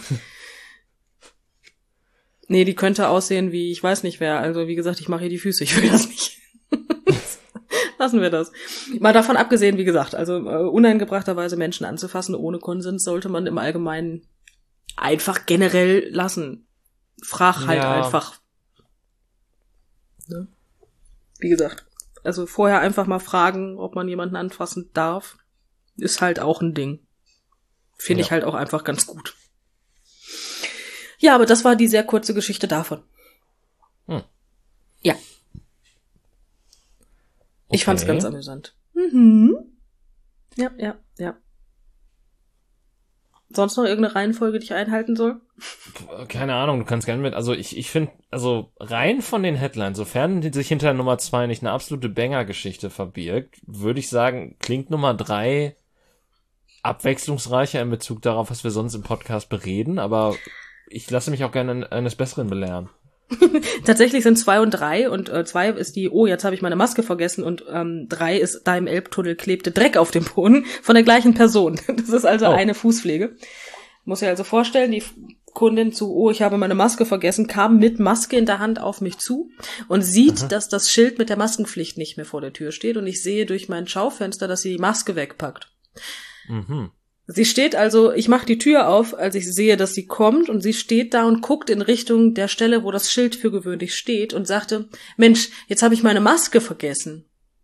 Nee, die könnte aussehen wie, ich weiß nicht wer. Also wie gesagt, ich mache hier die Füße, ich will das nicht. Lassen wir das. Mal davon abgesehen, wie gesagt, also äh, uneingebrachterweise Menschen anzufassen ohne Konsens sollte man im Allgemeinen einfach generell lassen. Frag halt ja. einfach. Ne? Wie gesagt, also vorher einfach mal fragen, ob man jemanden anfassen darf, ist halt auch ein Ding. Finde ja. ich halt auch einfach ganz gut. Ja, aber das war die sehr kurze Geschichte davon. Hm. Ja. Ich okay. fand's ganz amüsant. Mhm. Ja, ja, ja. Sonst noch irgendeine Reihenfolge, die ich einhalten soll? Keine Ahnung, du kannst gerne mit, also ich ich finde, also rein von den Headlines, sofern sich hinter Nummer zwei nicht eine absolute Banger-Geschichte verbirgt, würde ich sagen, klingt Nummer drei abwechslungsreicher in Bezug darauf, was wir sonst im Podcast bereden, aber ich lasse mich auch gerne eines Besseren belehren. Tatsächlich sind zwei und drei und äh, zwei ist die, oh, jetzt habe ich meine Maske vergessen und ähm, drei ist, da im Elbtunnel klebte Dreck auf dem Boden von der gleichen Person. Das ist also oh. eine Fußpflege. Muss ja also vorstellen, die Kundin zu, oh, ich habe meine Maske vergessen, kam mit Maske in der Hand auf mich zu und sieht, Aha. dass das Schild mit der Maskenpflicht nicht mehr vor der Tür steht und ich sehe durch mein Schaufenster, dass sie die Maske wegpackt. Mhm. Sie steht also, ich mache die Tür auf, als ich sehe, dass sie kommt und sie steht da und guckt in Richtung der Stelle, wo das Schild für gewöhnlich steht und sagte, Mensch, jetzt habe ich meine Maske vergessen.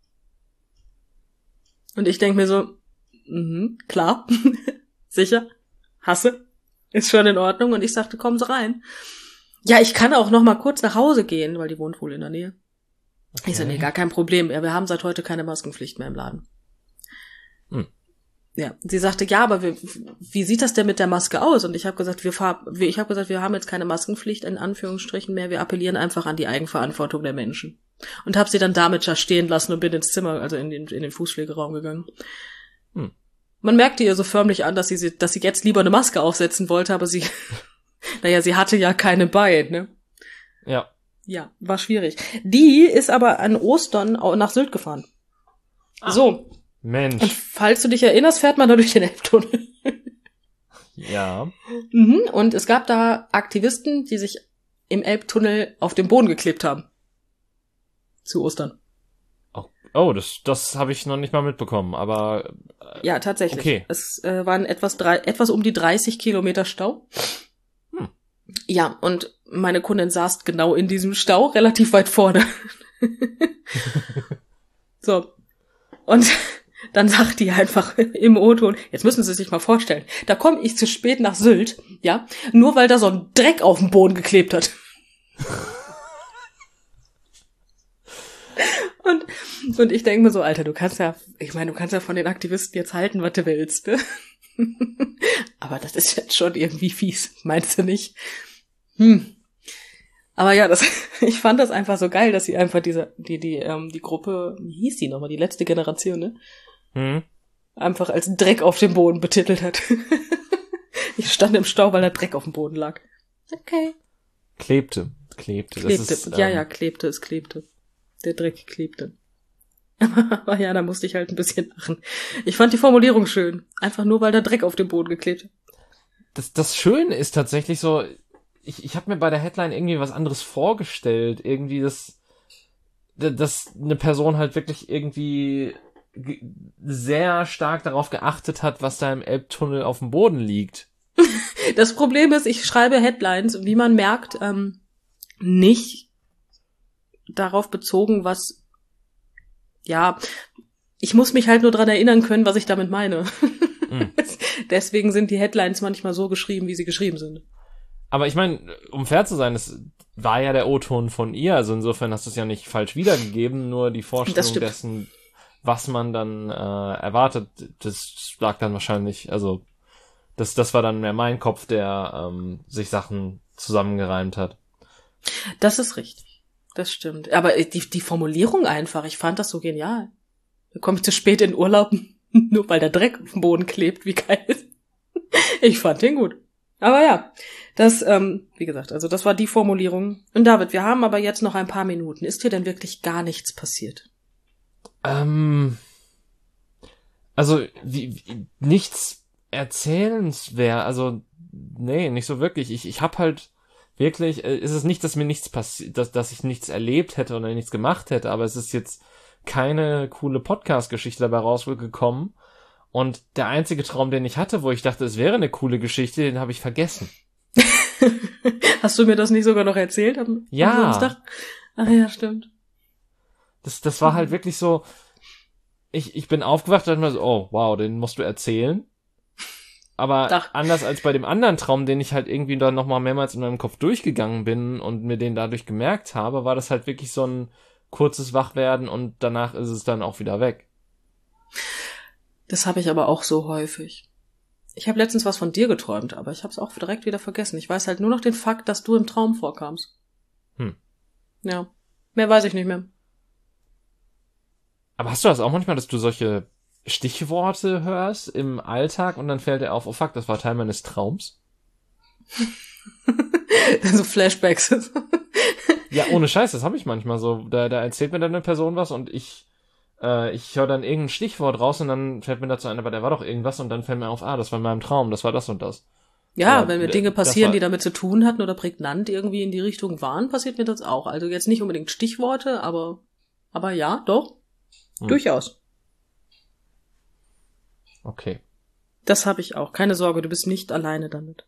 Und ich denke mir so, mhm, klar, sicher, hasse. Ist schon in Ordnung. Und ich sagte, kommen Sie rein. Ja, ich kann auch noch mal kurz nach Hause gehen, weil die wohnt wohl in der Nähe. Okay. Ich so, nee, gar kein Problem. Ja, wir haben seit heute keine Maskenpflicht mehr im Laden. Hm. Ja, sie sagte, ja, aber wie, wie sieht das denn mit der Maske aus? Und ich habe gesagt, wir fahr, ich habe gesagt, wir haben jetzt keine Maskenpflicht in Anführungsstrichen mehr. Wir appellieren einfach an die Eigenverantwortung der Menschen. Und habe sie dann damit da stehen lassen und bin ins Zimmer, also in den, in den Fußpflegeraum gegangen. Hm. Man merkte ihr so förmlich an, dass sie, dass sie jetzt lieber eine Maske aufsetzen wollte, aber sie, naja, sie hatte ja keine bei, ne? Ja. Ja, war schwierig. Die ist aber an Ostern nach Sylt gefahren. Ach, so. Mensch. Und falls du dich erinnerst, fährt man da durch den Elbtunnel. Ja. Mhm, und es gab da Aktivisten, die sich im Elbtunnel auf den Boden geklebt haben. Zu Ostern. Oh, das, das habe ich noch nicht mal mitbekommen, aber... Äh, ja, tatsächlich. Okay. Es äh, waren etwas, drei, etwas um die dreißig Kilometer Stau. Hm. Ja, und meine Kundin saß genau in diesem Stau, relativ weit vorne. So. Und dann sagt die einfach im O-Ton, jetzt müssen Sie sich mal vorstellen, da komme ich zu spät nach Sylt, ja, nur weil da so ein Dreck auf dem Boden geklebt hat. Und, und ich denke mir so, Alter, du kannst ja, ich meine, du kannst ja von den Aktivisten jetzt halten, was du willst, ne? Aber das ist jetzt schon irgendwie fies, meinst du nicht? Hm. Aber ja, das, ich fand das einfach so geil, dass sie einfach diese, die, die, ähm, die Gruppe, wie hieß die nochmal, die letzte Generation, ne? Hm. Einfach als Dreck auf dem Boden betitelt hat. Ich stand im Stau, weil da Dreck auf dem Boden lag. Okay. Klebte, klebte. Klebte, das ist, ja, ähm, ja, klebte, es klebte. Der Dreck klebte. Aber ja, da musste ich halt ein bisschen lachen. Ich fand die Formulierung schön. Einfach nur, weil der Dreck auf dem Boden geklebt hat. Das, das Schöne ist tatsächlich so, ich, ich habe mir bei der Headline irgendwie was anderes vorgestellt. Irgendwie, dass, dass eine Person halt wirklich irgendwie sehr stark darauf geachtet hat, was da im Elbtunnel auf dem Boden liegt. Das Problem ist, ich schreibe Headlines, wie man merkt, ähm, nicht darauf bezogen, was, ja, ich muss mich halt nur dran erinnern können, was ich damit meine. Mhm. Deswegen sind die Headlines manchmal so geschrieben, wie sie geschrieben sind. Aber ich meine, um fair zu sein, das war ja der O-Ton von ihr, also insofern hast du es ja nicht falsch wiedergegeben, nur die Vorstellung dessen, was man dann äh, erwartet, das lag dann wahrscheinlich, also das, das war dann mehr mein Kopf, der ähm, sich Sachen zusammengereimt hat. Das ist richtig. Das stimmt. Aber die, die Formulierung einfach, ich fand das so genial. Da komme ich zu spät in Urlaub, nur weil der Dreck auf dem Boden klebt, wie geil. Ich fand den gut. Aber ja, das, ähm, wie gesagt, also das war die Formulierung. Und David, wir haben aber jetzt noch ein paar Minuten. Ist dir denn wirklich gar nichts passiert? Ähm, also, wie, wie nichts erzählenswert, also, nee, nicht so wirklich. Ich, ich hab halt wirklich, äh, ist es nicht, dass mir nichts passiert, dass, dass ich nichts erlebt hätte oder nichts gemacht hätte, aber es ist jetzt keine coole Podcast-Geschichte dabei rausgekommen. Und der einzige Traum, den ich hatte, wo ich dachte, es wäre eine coole Geschichte, den habe ich vergessen. Hast du mir das nicht sogar noch erzählt am, ja. am Samstag? Ach ja, stimmt. Das, das war halt wirklich so, ich, ich bin aufgewacht und dachte mir so, oh, wow, den musst du erzählen. Aber Ach. anders als bei dem anderen Traum, den ich halt irgendwie dann nochmal mehrmals in meinem Kopf durchgegangen bin und mir den dadurch gemerkt habe, war das halt wirklich so ein kurzes Wachwerden und danach ist es dann auch wieder weg. Das habe ich aber auch so häufig. Ich habe letztens was von dir geträumt, aber ich habe es auch direkt wieder vergessen. Ich weiß halt nur noch den Fakt, dass du im Traum vorkamst. Hm. Ja, mehr weiß ich nicht mehr. Aber hast du das auch manchmal, dass du solche Stichworte hörst im Alltag und dann fällt dir auf, oh fuck, das war Teil meines Traums? So Flashbacks. Ja, ohne Scheiß, das habe ich manchmal so. Da, da erzählt mir dann eine Person was und ich äh, ich höre dann irgendein Stichwort raus und dann fällt mir dazu ein, aber der war doch irgendwas und dann fällt mir auf, ah, das war in meinem Traum, das war das und das. Ja, oder, wenn mir äh, Dinge das passieren, war- die damit zu tun hatten oder prägnant irgendwie in die Richtung waren, passiert mir das auch. Also jetzt nicht unbedingt Stichworte, aber, aber ja, doch, Hm. durchaus. Okay. Das habe ich auch. Keine Sorge, du bist nicht alleine damit.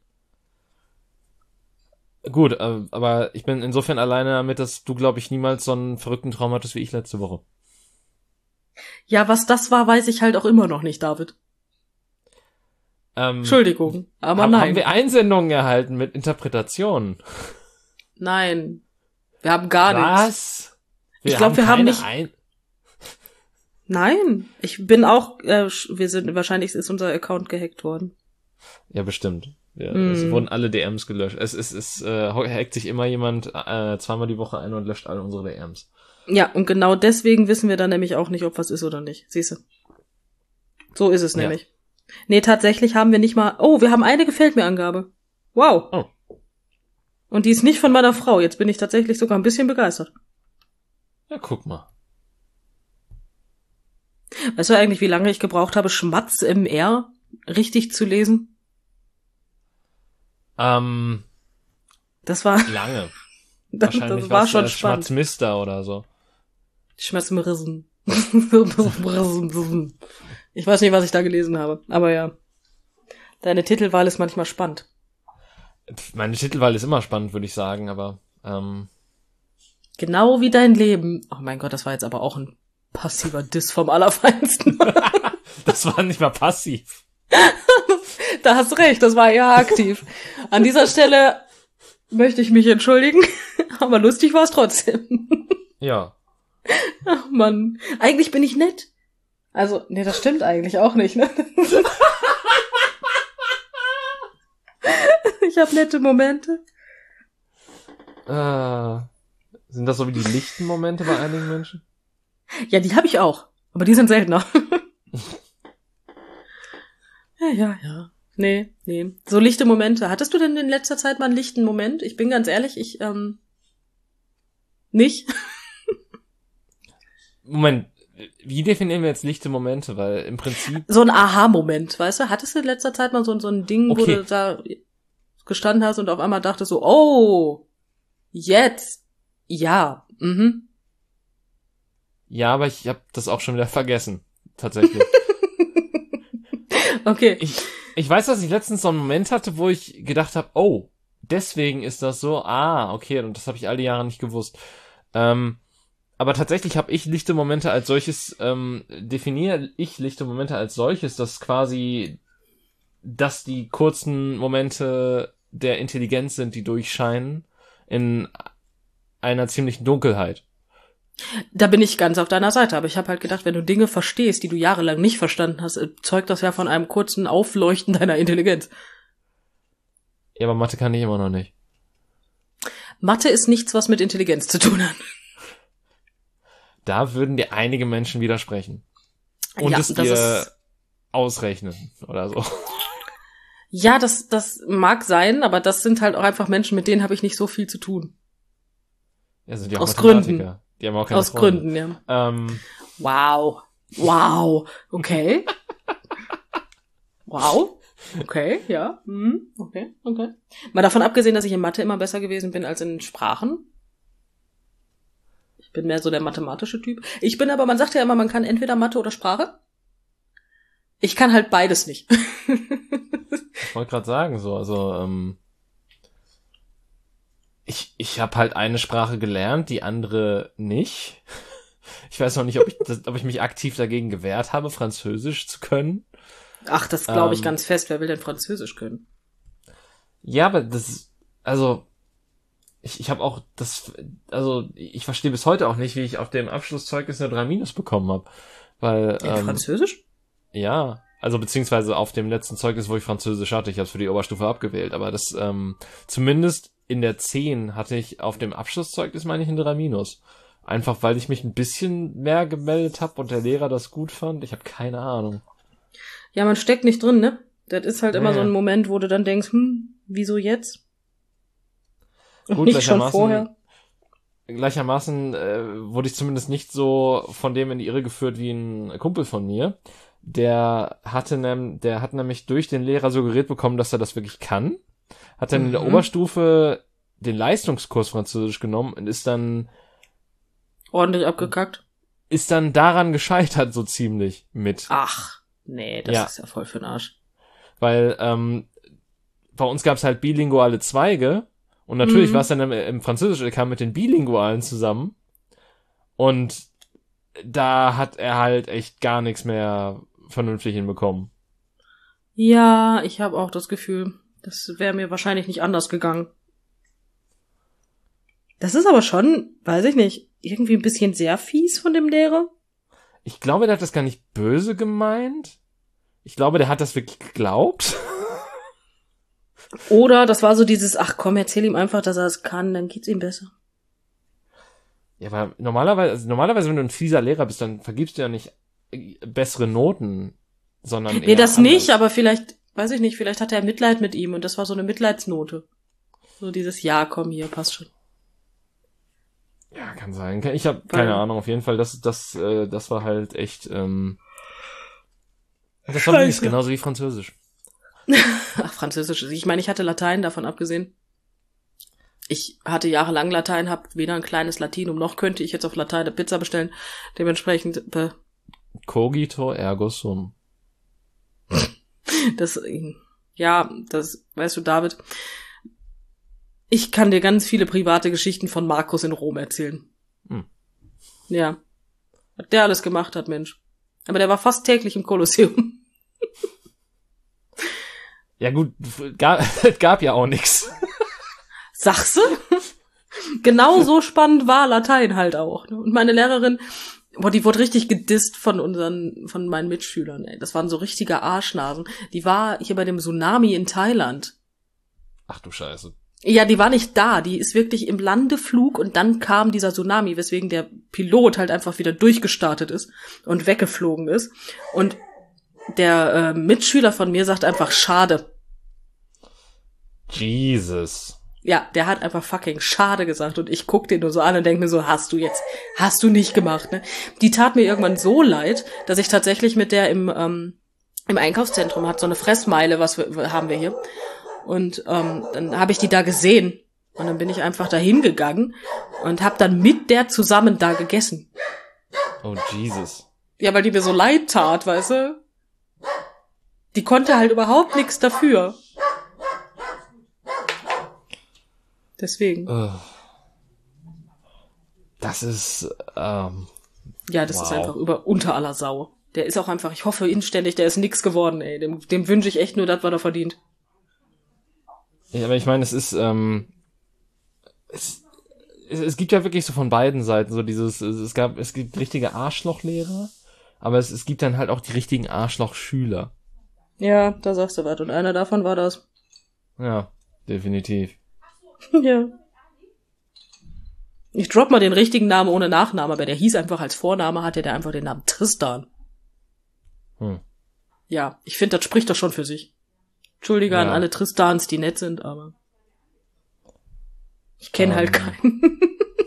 Gut, äh, aber ich bin insofern alleine damit, dass du, glaube ich, niemals so einen verrückten Traum hattest wie ich letzte Woche. Ja, was das war, weiß ich halt auch immer noch nicht, David. Ähm, Entschuldigung, aber haben, nein. haben wir Einsendungen erhalten mit Interpretationen? Nein. Wir haben gar nichts. Was? Wir Ich glaub, wir haben keine nicht- Ein- Nein. Ich bin auch, äh, wir sind, wahrscheinlich ist unser Account gehackt worden. Ja, bestimmt. Ja, Mm. Es wurden alle D Ms gelöscht. Es ist, es, äh, hackt sich immer jemand äh, zweimal die Woche ein und löscht alle unsere D Ms. Ja, und genau deswegen wissen wir dann nämlich auch nicht, ob was ist oder nicht. Siehst du? So ist es Ja. nämlich. Nee, tatsächlich haben wir nicht mal, oh, wir haben eine Gefällt mir Angabe. Wow. Oh. Und die ist nicht von meiner Frau. Jetzt bin ich tatsächlich sogar ein bisschen begeistert. Ja, guck mal. Weißt du eigentlich, wie lange ich gebraucht habe, Schmatz im R richtig zu lesen? Ähm, Das war, lange. das, Wahrscheinlich das war war's schon der spannend. Schmatzmister oder so. Schmatzmrissen. Ich weiß nicht, was ich da gelesen habe, aber ja. Deine Titelwahl ist manchmal spannend. Pff, Meine Titelwahl ist immer spannend, würde ich sagen, aber ähm, Genau wie dein Leben. Oh mein Gott, das war jetzt aber auch ein passiver Diss vom Allerfeinsten. das war nicht mal passiv. Da hast du recht, das war eher aktiv. An dieser Stelle möchte ich mich entschuldigen, aber lustig war es trotzdem. Ja. Ach Mann, eigentlich bin ich nett. Also, nee, das stimmt eigentlich auch nicht, ne? Ich habe nette Momente. Äh, sind das so wie die lichten Momente bei einigen Menschen? Ja, die habe ich auch, aber die sind seltener. Ja, ja, ja. Nee, nee. So lichte Momente. Hattest du denn in letzter Zeit mal einen lichten Moment? Ich bin ganz ehrlich, ich, ähm, nicht. Moment, wie definieren wir jetzt lichte Momente? Weil im Prinzip, So ein Aha-Moment, weißt du? Hattest du in letzter Zeit mal so, so ein Ding, wo Okay. du da gestanden hast und auf einmal dachtest so, oh, jetzt, ja, mhm. ja, aber ich habe das auch schon wieder vergessen. Tatsächlich. Okay. ich, ich weiß, dass ich letztens so einen Moment hatte, wo ich gedacht habe, oh, deswegen ist das so. Ah, okay, und das habe ich all die Jahre nicht gewusst. Ähm, aber tatsächlich habe ich lichte Momente als solches, ähm, definiere ich lichte Momente als solches, dass quasi, dass die kurzen Momente der Intelligenz sind, die durchscheinen in einer ziemlichen Dunkelheit. Da bin ich ganz auf deiner Seite, aber ich habe halt gedacht, wenn du Dinge verstehst, die du jahrelang nicht verstanden hast, äh, zeugt das ja von einem kurzen Aufleuchten deiner Intelligenz. Ja, aber Mathe kann ich immer noch nicht. Mathe ist nichts, was mit Intelligenz zu tun hat. Da würden dir einige Menschen widersprechen. Und ja, es das dir ist, ausrechnen oder so. ja, das, das mag sein, aber das sind halt auch einfach Menschen, mit denen habe ich nicht so viel zu tun. Ja, sind ja auch Aus Mathematiker. Gründen. Die haben auch keine Aus Freunde. Gründen, ja. Ähm, Wow. Wow. Okay. Wow. Okay, ja. Mhm. Okay, okay. Mal davon abgesehen, dass ich in Mathe immer besser gewesen bin als in Sprachen. Ich bin mehr so der mathematische Typ. Ich bin aber, man sagt ja immer, man kann entweder Mathe oder Sprache. Ich kann halt beides nicht. ich wollte gerade sagen, so, also, ähm, ich, ich habe halt eine Sprache gelernt, die andere nicht. Ich weiß noch nicht, ob ich, das, ob ich mich aktiv dagegen gewehrt habe, Französisch zu können. Ach, das glaube ich Ähm, ganz fest. Wer will denn Französisch können? Ja, aber das, also, ich, ich habe auch das, also, ich verstehe bis heute auch nicht, wie ich auf dem Abschlusszeugnis eine drei Minus bekommen habe. Weil, In ähm, Französisch? ja, also beziehungsweise auf dem letzten Zeugnis, wo ich Französisch hatte, ich habe es für die Oberstufe abgewählt, aber das, ähm, zumindest in der zehn hatte ich auf dem Abschlusszeugnis, meine ich, ein drei Minus. Einfach, weil ich mich ein bisschen mehr gemeldet habe und der Lehrer das gut fand. Ich habe keine Ahnung. Ja, man steckt nicht drin, ne? Das ist halt immer Nee. so ein Moment, wo du dann denkst, hm, wieso jetzt? Und Gut, nicht schon gleichermaßen- vorher. Gleichermaßen äh, wurde ich zumindest nicht so von dem in die Irre geführt wie ein Kumpel von mir, der hatte nem, der hat nämlich durch den Lehrer suggeriert bekommen, dass er das wirklich kann. Hat dann mhm. in der Oberstufe den Leistungskurs Französisch genommen und ist dann ordentlich abgekackt. Ist dann daran gescheitert, so ziemlich mit. Ach, nee, das ja. ist ja voll für den Arsch. Weil ähm, bei uns gab's halt bilinguale Zweige und natürlich mhm. war es dann im, im Französisch, er kam mit den Bilingualen zusammen und da hat er halt echt gar nichts mehr vernünftig hinbekommen. Ja, ich habe auch das Gefühl, das wäre mir wahrscheinlich nicht anders gegangen. Das ist aber schon, weiß ich nicht, irgendwie ein bisschen sehr fies von dem Lehrer. Ich glaube, der hat das gar nicht böse gemeint. Ich glaube, der hat das wirklich geglaubt. Oder das war so dieses, ach komm, erzähl ihm einfach, dass er es kann, dann geht's ihm besser. Ja, aber normalerweise, also normalerweise, wenn du ein fieser Lehrer bist, dann vergibst du ja nicht bessere Noten, sondern eher Nee, das anders. nicht, aber vielleicht, weiß ich nicht, vielleicht hatte er Mitleid mit ihm und das war so eine Mitleidsnote. So dieses, ja, komm hier, passt schon. Ja, kann sein. Ich habe keine Ahnung, auf jeden Fall, das, das, äh, das war halt echt, ähm, das war wirklich genauso wie Französisch. Ach, Französisch, ich meine, ich hatte Latein, davon abgesehen. Ich hatte jahrelang Latein, habe weder ein kleines Latinum, noch könnte ich jetzt auf Latein eine Pizza bestellen. Dementsprechend, äh, Cogito ergo sum. Das, ja, das, weißt du, David, ich kann dir ganz viele private Geschichten von Markus in Rom erzählen. Hm. Ja. Was der alles gemacht hat, Mensch. Aber der war fast täglich im Kolosseum. Ja gut, gab, es gab ja auch nix. Sagst du? Genau so spannend war Latein halt auch. Und meine Lehrerin, boah, die wurde richtig gedisst von unseren, von meinen Mitschülern, ey. Das waren so richtige Arschnasen. Die war hier bei dem Tsunami in Thailand. Ach du Scheiße. Ja, die war nicht da. Die ist wirklich im Landeflug und dann kam dieser Tsunami, weswegen der Pilot halt einfach wieder durchgestartet ist und weggeflogen ist. Und der äh, Mitschüler von mir sagt einfach, schade. Jesus. Ja, der hat einfach fucking schade gesagt und ich guck den nur so an und denk mir so, hast du jetzt, hast du nicht gemacht, ne? Die tat mir irgendwann so leid, dass ich tatsächlich mit der im ähm, im Einkaufszentrum hat so eine Fressmeile, was wir, haben wir hier. Und ähm, dann habe ich die da gesehen und dann bin ich einfach da hingegangen und habe dann mit der zusammen da gegessen. Oh Jesus. Ja, weil die mir so leid tat, weißt du? Die konnte halt überhaupt nichts dafür. Deswegen. Das ist, ähm, ja, das wow. ist einfach über unter aller Sau. Der ist auch einfach, ich hoffe inständig, der ist nix geworden, ey. Dem, dem wünsche ich echt nur das, was er verdient. Ja, aber ich meine, es ist, ähm, es, es, es gibt ja wirklich so von beiden Seiten so dieses, es, es gab, es gibt richtige Arschlochlehrer, aber es, es gibt dann halt auch die richtigen Arschlochschüler. Ja, da sagst du was. Und einer davon war das. Ja, definitiv. Ja. Ich drop mal den richtigen Namen ohne Nachnamen, aber der hieß einfach als Vorname, hatte der einfach den Namen Tristan. Hm. Ja, ich finde, das spricht doch schon für sich. Entschuldige ja. an alle Tristans, die nett sind, aber ich kenne um. halt keinen.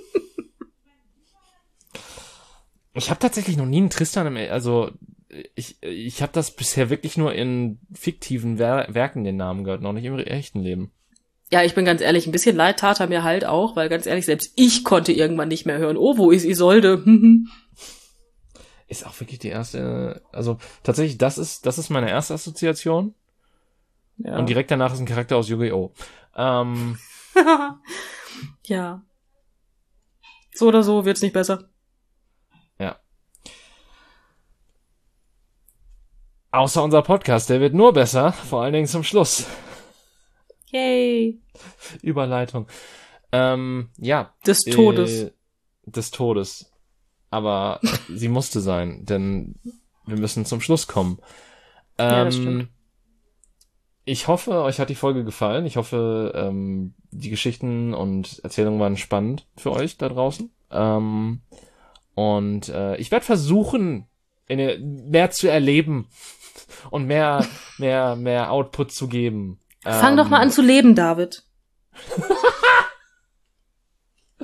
Ich habe tatsächlich noch nie einen Tristan im, also ich ich habe das bisher wirklich nur in fiktiven Wer- Werken den Namen gehört, noch nicht im echten Leben. Ja, ich bin ganz ehrlich, ein bisschen leid tat er mir halt auch, weil ganz ehrlich, selbst ich konnte irgendwann nicht mehr hören. Oh, wo ist Isolde? Ist auch wirklich die erste, also tatsächlich, das ist das ist meine erste Assoziation. Ja. Und direkt danach ist ein Charakter aus Yu-Gi-Oh! Ähm. Ja. So oder so wird's nicht besser. Ja. Außer unser Podcast, der wird nur besser, vor allen Dingen zum Schluss. Yay. Überleitung. Ähm, ja. Des Todes. Äh, des Todes. Aber sie musste sein, denn wir müssen zum Schluss kommen. Ähm, ja, das stimmt. Ich hoffe, euch hat die Folge gefallen. Ich hoffe, ähm, die Geschichten und Erzählungen waren spannend für euch da draußen. Ähm, und äh, ich werde versuchen, eine, mehr zu erleben und mehr, mehr, mehr Output zu geben. Fang ähm, doch mal an zu leben, David.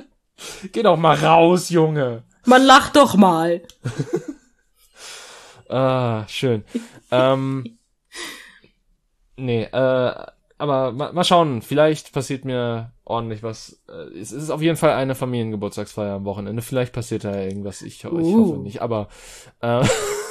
Geh doch mal raus, Junge. Man lacht doch mal. Ah, schön. ähm, nee, äh, aber ma, mal schauen, vielleicht passiert mir ordentlich was. Äh, es ist auf jeden Fall eine Familiengeburtstagsfeier am Wochenende. Vielleicht passiert da irgendwas, ich, ich Uh. hoffe nicht. Aber äh,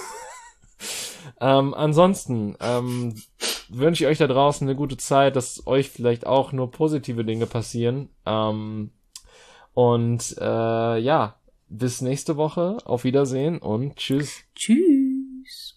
ähm, ansonsten ähm, wünsche ich euch da draußen eine gute Zeit, dass euch vielleicht auch nur positive Dinge passieren. Ähm, und äh, ja, bis nächste Woche. Auf Wiedersehen und tschüss. Tschüss.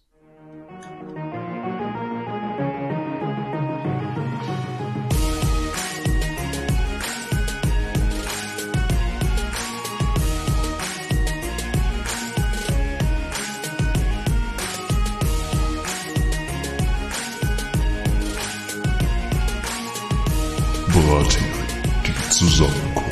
Bratin, die Zusammenkunft.